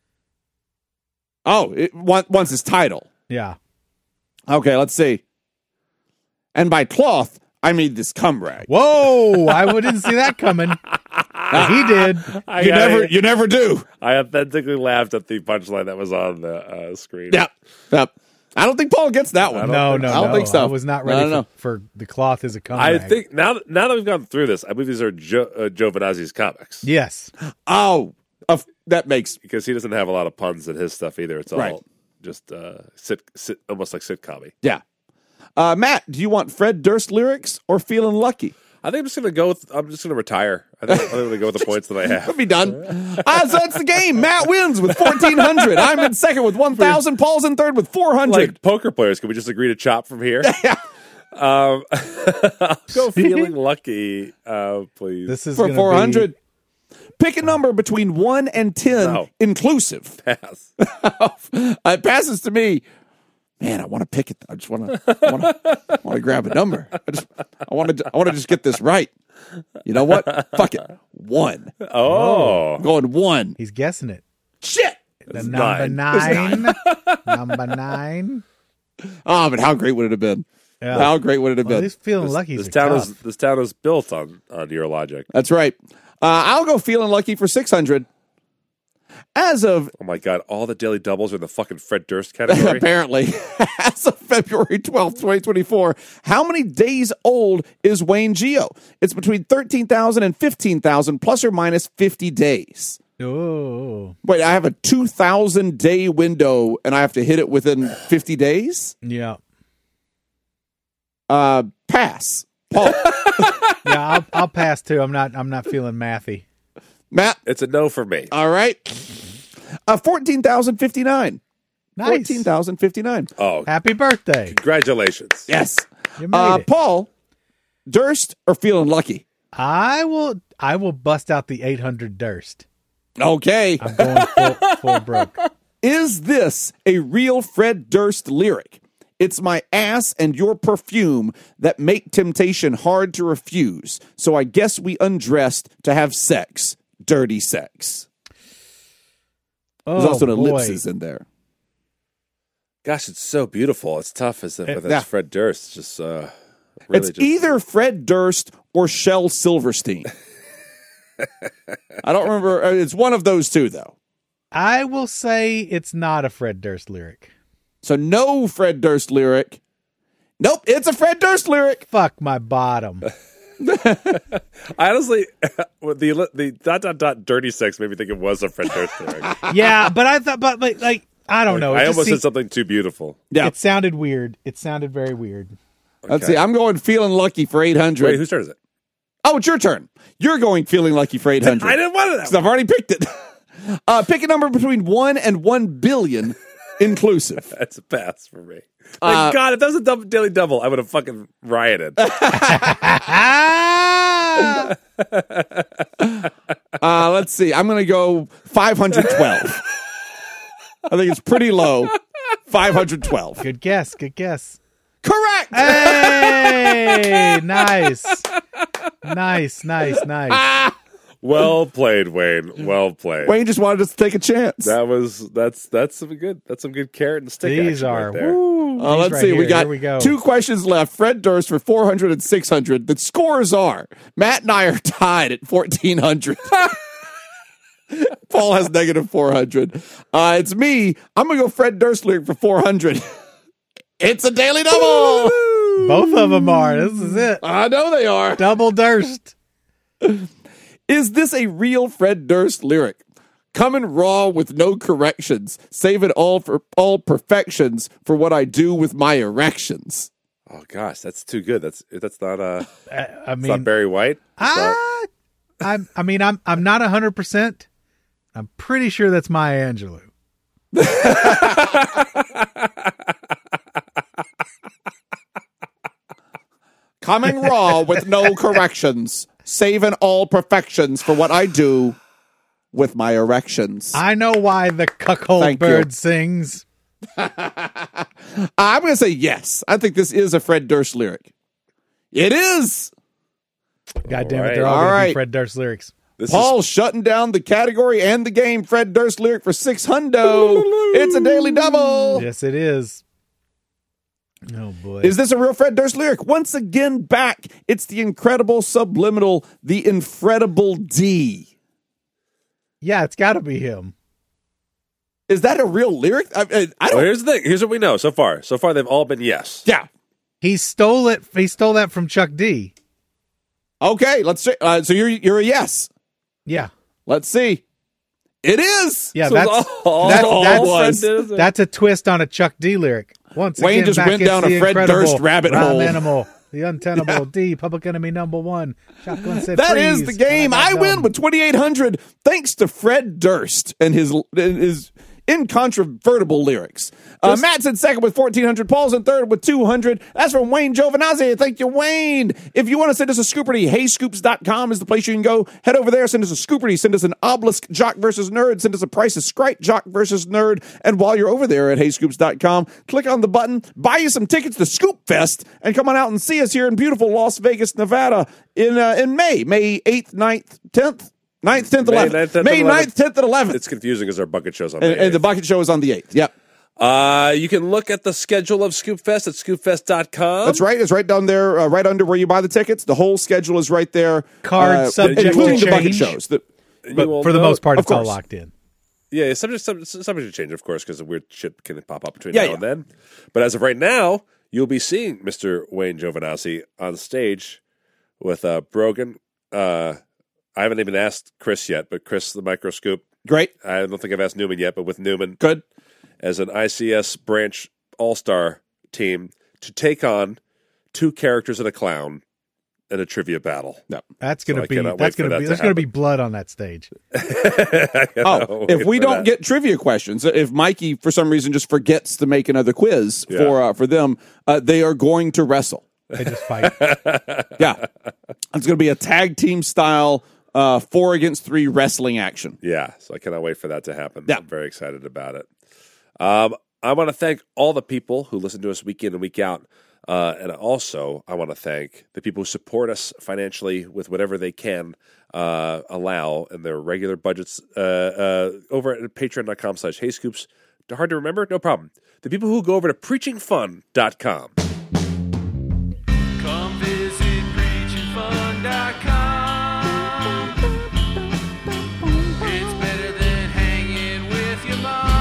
Oh, it want- wants his title. Yeah. Okay, let's see. And by cloth, I mean this cum rag. Whoa! I didn't see that coming. But he did. I, You I- never, you never do. I authentically laughed at the punchline that was on the uh, screen. Yep. Yep. I don't think Paul gets that one. No, no, I don't no. think so. I was not No, ready no, no. For, for the cloth as a cum I rag. think now that- now that we've gone through this, I believe these are Joe, uh, Joe Vanazzi's comics Yes. Oh, of, that makes because he doesn't have a lot of puns in his stuff either. It's all Right. just uh, sit, sit, almost like sitcom-y. yeah. Uh, Matt, do you want Fred Durst lyrics or Feeling Lucky? I think I'm just gonna go with. I'm just gonna retire. I think I'm gonna go with the points that I have. We'll be done. Uh, so that's the game. Matt wins with fourteen hundred. I'm in second with one thousand. Paul's in third with four hundred. Like poker players, can we just agree to chop from here? um, I'll go feeling lucky, uh, please. This is For gonna four hundred. Be, Pick a number between one and ten, No. inclusive. pass. Uh, it passes to me. Man, I want to pick it. I just want to. I want to. I want to grab a number. I just. I want to. I want to just get this right. You know what? Fuck it. One. Oh, I'm going one. he's guessing it. Shit. The It's number nine. nine. number nine. Oh, but how great would it have been? Yeah. How great would it have Well, been? he's feeling this, lucky. this town is this town is built on on your logic. That's right. Uh, I'll go Feeling Lucky for six hundred. As of Oh my god, all the daily doubles are in the fucking Fred Durst category. apparently, as of February twelfth, twenty twenty-four, how many days old is Wayne Geo? It's between thirteen thousand and fifteen thousand, plus or minus fifty days. Oh, Wait, I have a two thousand day window and I have to hit it within fifty days? yeah, Uh, pass. Paul. yeah. I'll, I'll pass too. I'm not. I'm not feeling mathy. Matt. It's a no for me. All right. Uh, fourteen thousand fifty-nine Nice. fourteen thousand fifty-nine. Oh, Happy birthday. congratulations. Yes. You made Uh, it. Paul, Durst or feeling lucky? I will I will bust out the eight hundred Durst. Okay. I'm going full, full broke. Is this a real Fred Durst lyric? It's my ass and your perfume that make temptation hard to refuse. So I guess we undressed to have sex. Dirty sex. Oh, There's also an boy. ellipsis in there. Gosh, it's so beautiful. It's tough as if It- with that's yeah. Fred Durst. It's just uh, really It's just, either Fred Durst or Shel Silverstein. I don't remember. uh, It's one of those two, though. I will say it's not a Fred Durst lyric. So no Fred Durst lyric. Nope, it's a Fred Durst lyric. Fuck my bottom. I honestly, with the the dot dot dot dirty sex made me think it was a Fred Durst lyric. Yeah, but I thought, but like, like I don't know. It I just almost seemed- said something too beautiful. Yeah. It sounded weird. It sounded very weird. Let's see. I'm going feeling lucky for eight hundred. Wait, whose turn is it? Oh, it's your turn. You're going feeling lucky for eight hundred. I didn't want it. Because I've already picked it. Uh, pick a number between one and one billion inclusive. That's a pass for me. Thank Uh, God, if that was a double, daily double, I would have fucking rioted. Ah! Uh, let's see. I'm going to go five hundred twelve. I think it's pretty low. five hundred twelve. Good guess. Good guess. Correct. Hey, nice, nice, nice, nice. Well played, Wayne. Well played. Wayne just wanted us to take a chance. That was that's that's some good that's some good carrot and stick. These action are. right there. Woo, Uh, these let's right see. We here. got Here we go. two questions left. Fred Durst for four hundred and six hundred. The scores are Matt and I are tied at fourteen hundred. Paul has negative four hundred. Uh, it's me. I'm going to go Fred Durst lyric for four hundred. It's a daily double. Both of them are. This is it. I know they are. Double Durst. Is this a real Fred Durst lyric? Coming raw with no corrections, saving all for all perfections for what I do with my erections. Oh gosh, that's too good. That's that's not uh, I, I it's mean, not Barry White. It's not- I, I'm, I mean, I'm, I'm not a hundred percent. I'm pretty sure that's Maya Angelou. Coming raw with no corrections, saving all perfections for what I do with my erections. I know why the cuckold Thank bird you. sings. I'm going to say yes. I think this is a Fred Durst lyric. It is. God damn it, right. they're all, All going to right. be Fred Durst lyrics. this Paul is shutting down the category and the game. Fred Durst lyric for six hundo. It's a daily double. Yes, it is. Oh boy. Is this a real Fred Durst lyric? Once again, back. It's the incredible subliminal, the incredible D. Yeah, it's got to be him. Is that a real lyric? I, I, I well, don't. here's the thing. Here's what we know so far. So far, they've all been yes. Yeah. He stole it. He stole that from Chuck D. Okay. Let's see. Uh, so you're you're a yes. Yeah. Let's see. It is. Yeah, So that's it's all, that- all that's- was. Fred Durst. that's a twist on a Chuck D lyric. Once Wayne again, just back went it's down a the Fred incredible Durst rabbit rhyme hole. Animal, the untenable D, public enemy number one. Shotgun said That is freeze. the game. And I got win dumb. with twenty-eight hundred thanks to Fred Durst and his and his incontrovertible lyrics. Uh, Matt's in second with fourteen hundred. Paul's in third with two hundred. That's from Wayne Giovinazzi. Thank you, Wayne. If you want to send us a scooperty, hey scoops dot com is the place you can go. Head over there, send us a scooperty, send us an obelisk jock versus nerd, send us a Price is Sprite jock versus nerd. And while you're over there at hey scoops dot com, click on the button, buy you some tickets to Scoop Fest, and come on out and see us here in beautiful Las Vegas, Nevada in uh, in May, May eighth, ninth, tenth. ninth, tenth, May eleventh. ninth, tenth, May and ninth, tenth, and eleventh. It's confusing because our bucket shows on And, the and the eighth. bucket show is on the eighth. Yep. Uh, you can look at the schedule of Scoop Fest at scoop fest dot com. That's right. It's right down there, uh, right under where you buy the tickets. The whole schedule is right there. Card uh, subject including to the bucket change. shows. The, You But will for the know- most part, Of it's all course. locked in. Yeah, subject, subject, subject to change, of course, because weird shit can pop up between Yeah, now yeah. and then. But as of right now, you'll be seeing Mister Wayne Giovinazzi on stage with uh, Brogan. Uh, I haven't even asked Chris yet, but Chris the Microscoop. great. I don't think I've asked Newman yet, but with Newman Good. as an I C S branch all-star team to take on two characters and a clown in a trivia battle. No. That's gonna So I be cannot that's wait for gonna that be to there's gonna be happen. blood on that stage. Oh, if we don't get trivia questions, if Mikey for some reason just forgets to make another quiz Yeah. for uh, for them, uh, they are going to wrestle. They just fight. Yeah, it's going to be a tag team style uh, four against three wrestling action. Yeah, so I cannot wait for that to happen. Yeah. I'm very excited about it. Um, I want to thank all the people who listen to us week in and week out. Uh, and also, I want to thank the people who support us financially with whatever they can uh, allow in their regular budgets uh, uh, over at patreon.com slash heyscoops. Hard to remember? No problem. The people who go over to preaching fun dot com. Come visit preaching fun dot com. It's better than hanging with your mom.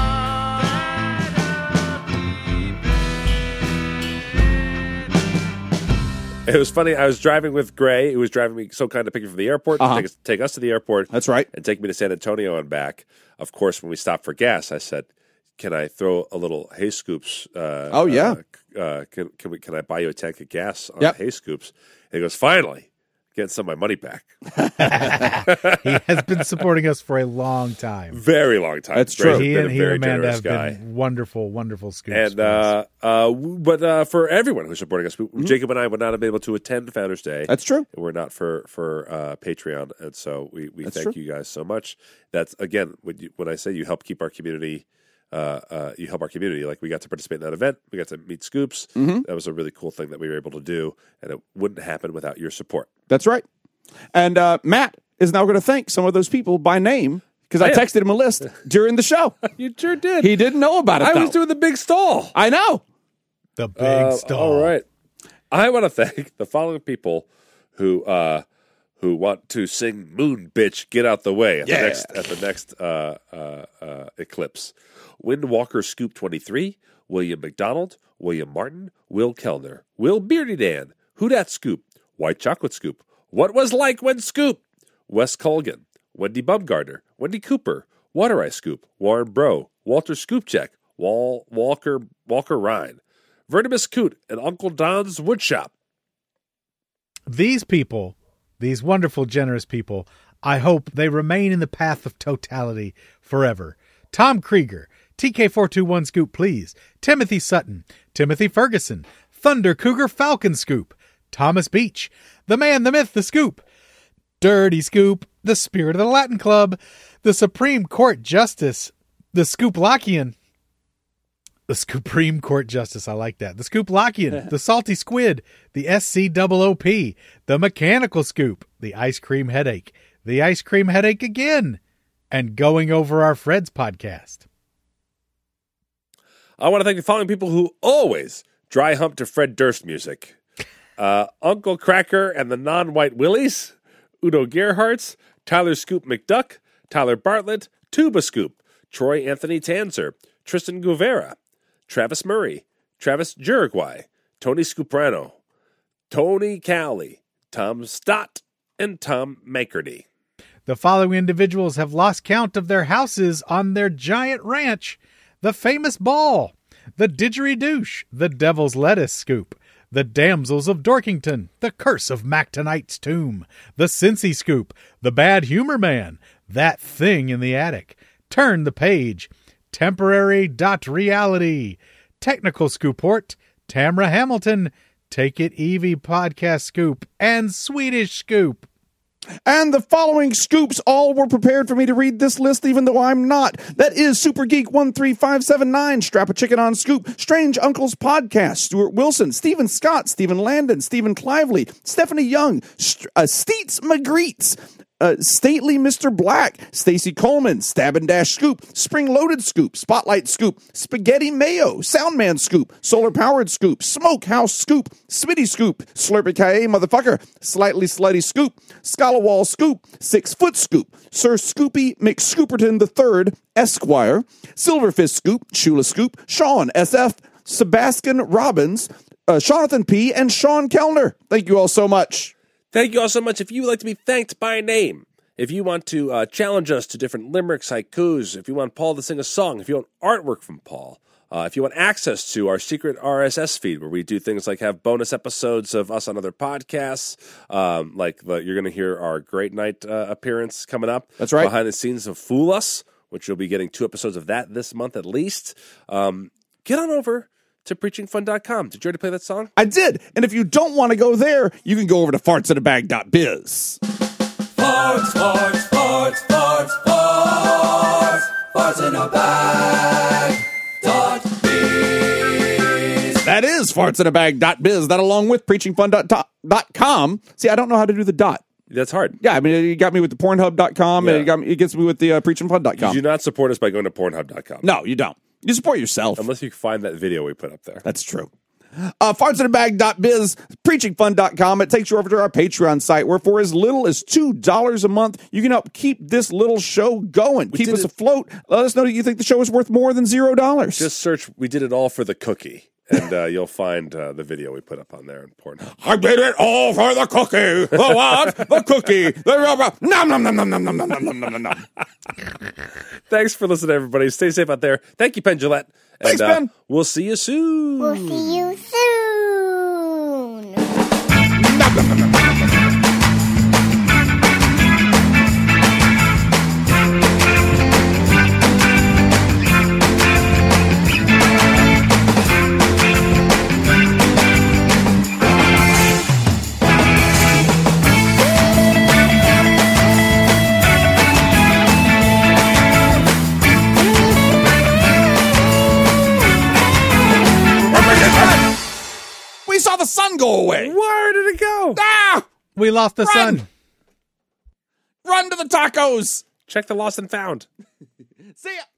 It was funny. I was driving with Gray, who was driving me so kind to pick me from the airport, Uh-huh. take, us, take us to the airport. That's right. And take me to San Antonio and back. Of course, when we stopped for gas, I said, can I throw a little Hay Scoops? Uh, Oh, yeah. Uh, uh, can, can, we, can I buy you a tank of gas on Yep. Hay Scoops? And he goes, finally, getting some of my money back. He has been supporting us for a long time. Very long time. That's Gray's true. He been and a he very and Amanda generous have guy. been wonderful, wonderful scoops. And for us. uh, uh, w- but uh, for everyone who's supporting us, we, Mm-hmm. Jacob and I would not have been able to attend Founders Day. That's true. And we're not for for uh, Patreon, and so we, we That's thank true. you guys so much. That's again when you, when I say you help keep our community, uh, uh, you help our community. Like we got to participate in that event, we got to meet Scoops. Mm-hmm. That was a really cool thing that we were able to do, and it wouldn't happen without your support. That's right. And uh, Matt is now going to thank some of those people by name because I I am. texted him a list during the show. You sure did. He didn't know about it. I though. was doing the big stall. I know. the big Uh, stall. All right. I want to thank the following people who uh, who want to sing "Moon Bitch, Get Out the Way" at Yeah. the next at the next uh, uh, uh, eclipse. Windwalker Scoop twenty-three, William McDonald, William Martin, Will Kellner, Will Beardy Dan, Who Dat Scoop, White Chocolate Scoop, What Was Like When Scoop, Wes Colgan, Wendy Bumgardner, Wendy Cooper, Water Ice Scoop, Warren Bro, Walter Scoopcheck, Wal Walker Walker Rhine, Vertimus Coot, and Uncle Don's Woodshop. These people, these wonderful, generous people, I hope they remain in the path of totality forever. Tom Krieger, T K four two one Scoop, please. Timothy Sutton, Timothy Ferguson, Thunder Cougar Falcon Scoop, Thomas Beach, the man, the myth, the Scoop, Dirty Scoop, the Spirit of the Latin Club, the Supreme Court Justice, the Scooplockian, the Supreme Court Justice, I like that. The Scooplockian, the Salty Squid, the S C O O P, the Mechanical Scoop, the Ice Cream Headache, the Ice Cream Headache again, and Going Over Our Fred's podcast. I want to thank the following people who always dry hump to Fred Durst music. Uh, Uncle Cracker and the Non-White Willies, Udo Gerhartz, Tyler Scoop McDuck, Tyler Bartlett, Tuba Scoop, Troy Anthony Tanzer, Tristan Guevara, Travis Murray, Travis Juriguay, Tony Scuprano, Tony Cowley, Tom Stott, and Tom Makerty. The following individuals have lost count of their houses on their giant ranch. The Famous Ball, the Didgeridoosh, the Devil's Lettuce Scoop, the Damsels of Dorkington, the Curse of Mactonite's Tomb, the Cincy Scoop, the Bad Humor Man, That Thing in the Attic, Turn the Page, Temporary Dot Reality, Technical Scooport, Tamra Hamilton, Take It Evie Podcast Scoop, and Swedish Scoop. And the following scoops all were prepared for me to read this list, even though I'm not. That is Super Geek one three five seven nine, Strap a Chicken on Scoop, Strange Uncles Podcast, Stuart Wilson, Stephen Scott, Stephen Landon, Stephen Clively, Stephanie Young, St- uh, Steets Magritte, Uh, Stately Mister Black, Stacy Coleman, Stab and Dash Scoop, Spring Loaded Scoop, Spotlight Scoop, Spaghetti Mayo, Soundman Scoop, Solar Powered Scoop, Smokehouse Scoop, Smitty Scoop, Slurpy K Motherfucker, Slightly Slutty Scoop, Scalawall Scoop, Six Foot Scoop, Sir Scoopy McScooperton the Third, Esquire, Silverfist Scoop, Shula Scoop, Sean S F, Sebastian Robbins, uh, Jonathan P, and Sean Kellner. Thank you all so much. Thank you all so much. If you would like to be thanked by name, If you want to uh, challenge us to different limericks, haikus, if you want Paul to sing a song, if you want artwork from Paul, uh, if you want access to our secret R S S feed where we do things like have bonus episodes of us on other podcasts, um, like the, you're going to hear our Great Night uh, appearance coming up. That's right. Behind the scenes of Fool Us, which you'll be getting two episodes of that this month at least. Um, get on over to preaching fun dot com. Did you already play that song? I did. And if you don't want to go there, you can go over to farts in a bag dot biz. Farts, farts, farts, farts, farts, farts in a bag. Dot biz. That is farts in a bag dot biz. That along with preaching fun dot com. See, I don't know how to do the dot. That's hard. Yeah, I mean, you got me with the pornhub dot com, Yeah. and it, got me, it gets me with the uh, preaching fun dot com. You do not support us by going to pornhub dot com. No, you don't. You support yourself. Unless you find that video we put up there. That's true. Uh, farts in a bag dot biz, preaching fun dot com. It takes you over to our Patreon site where for as little as two dollars a month, you can help keep this little show going. We keep did us it- afloat. Let us know that you think the show is worth more than zero dollars. Just search We Did It All for the Cookie, and uh, you'll find uh, the video we put up on there in Pornhub. I did it all for the cookie. The what? The cookie. The rubber. Nom, nom, nom, nom, nom, nom, nom, nom, nom, nom, nom. Thanks for listening, everybody. Stay safe out there. Thank you, Penn Jillette. And, Thanks, uh, Ben. We'll see you soon. We'll see you soon. We saw the sun go away. Where did it go? Ah! We lost the Run! sun. Run to the tacos. Check the lost and found. See ya.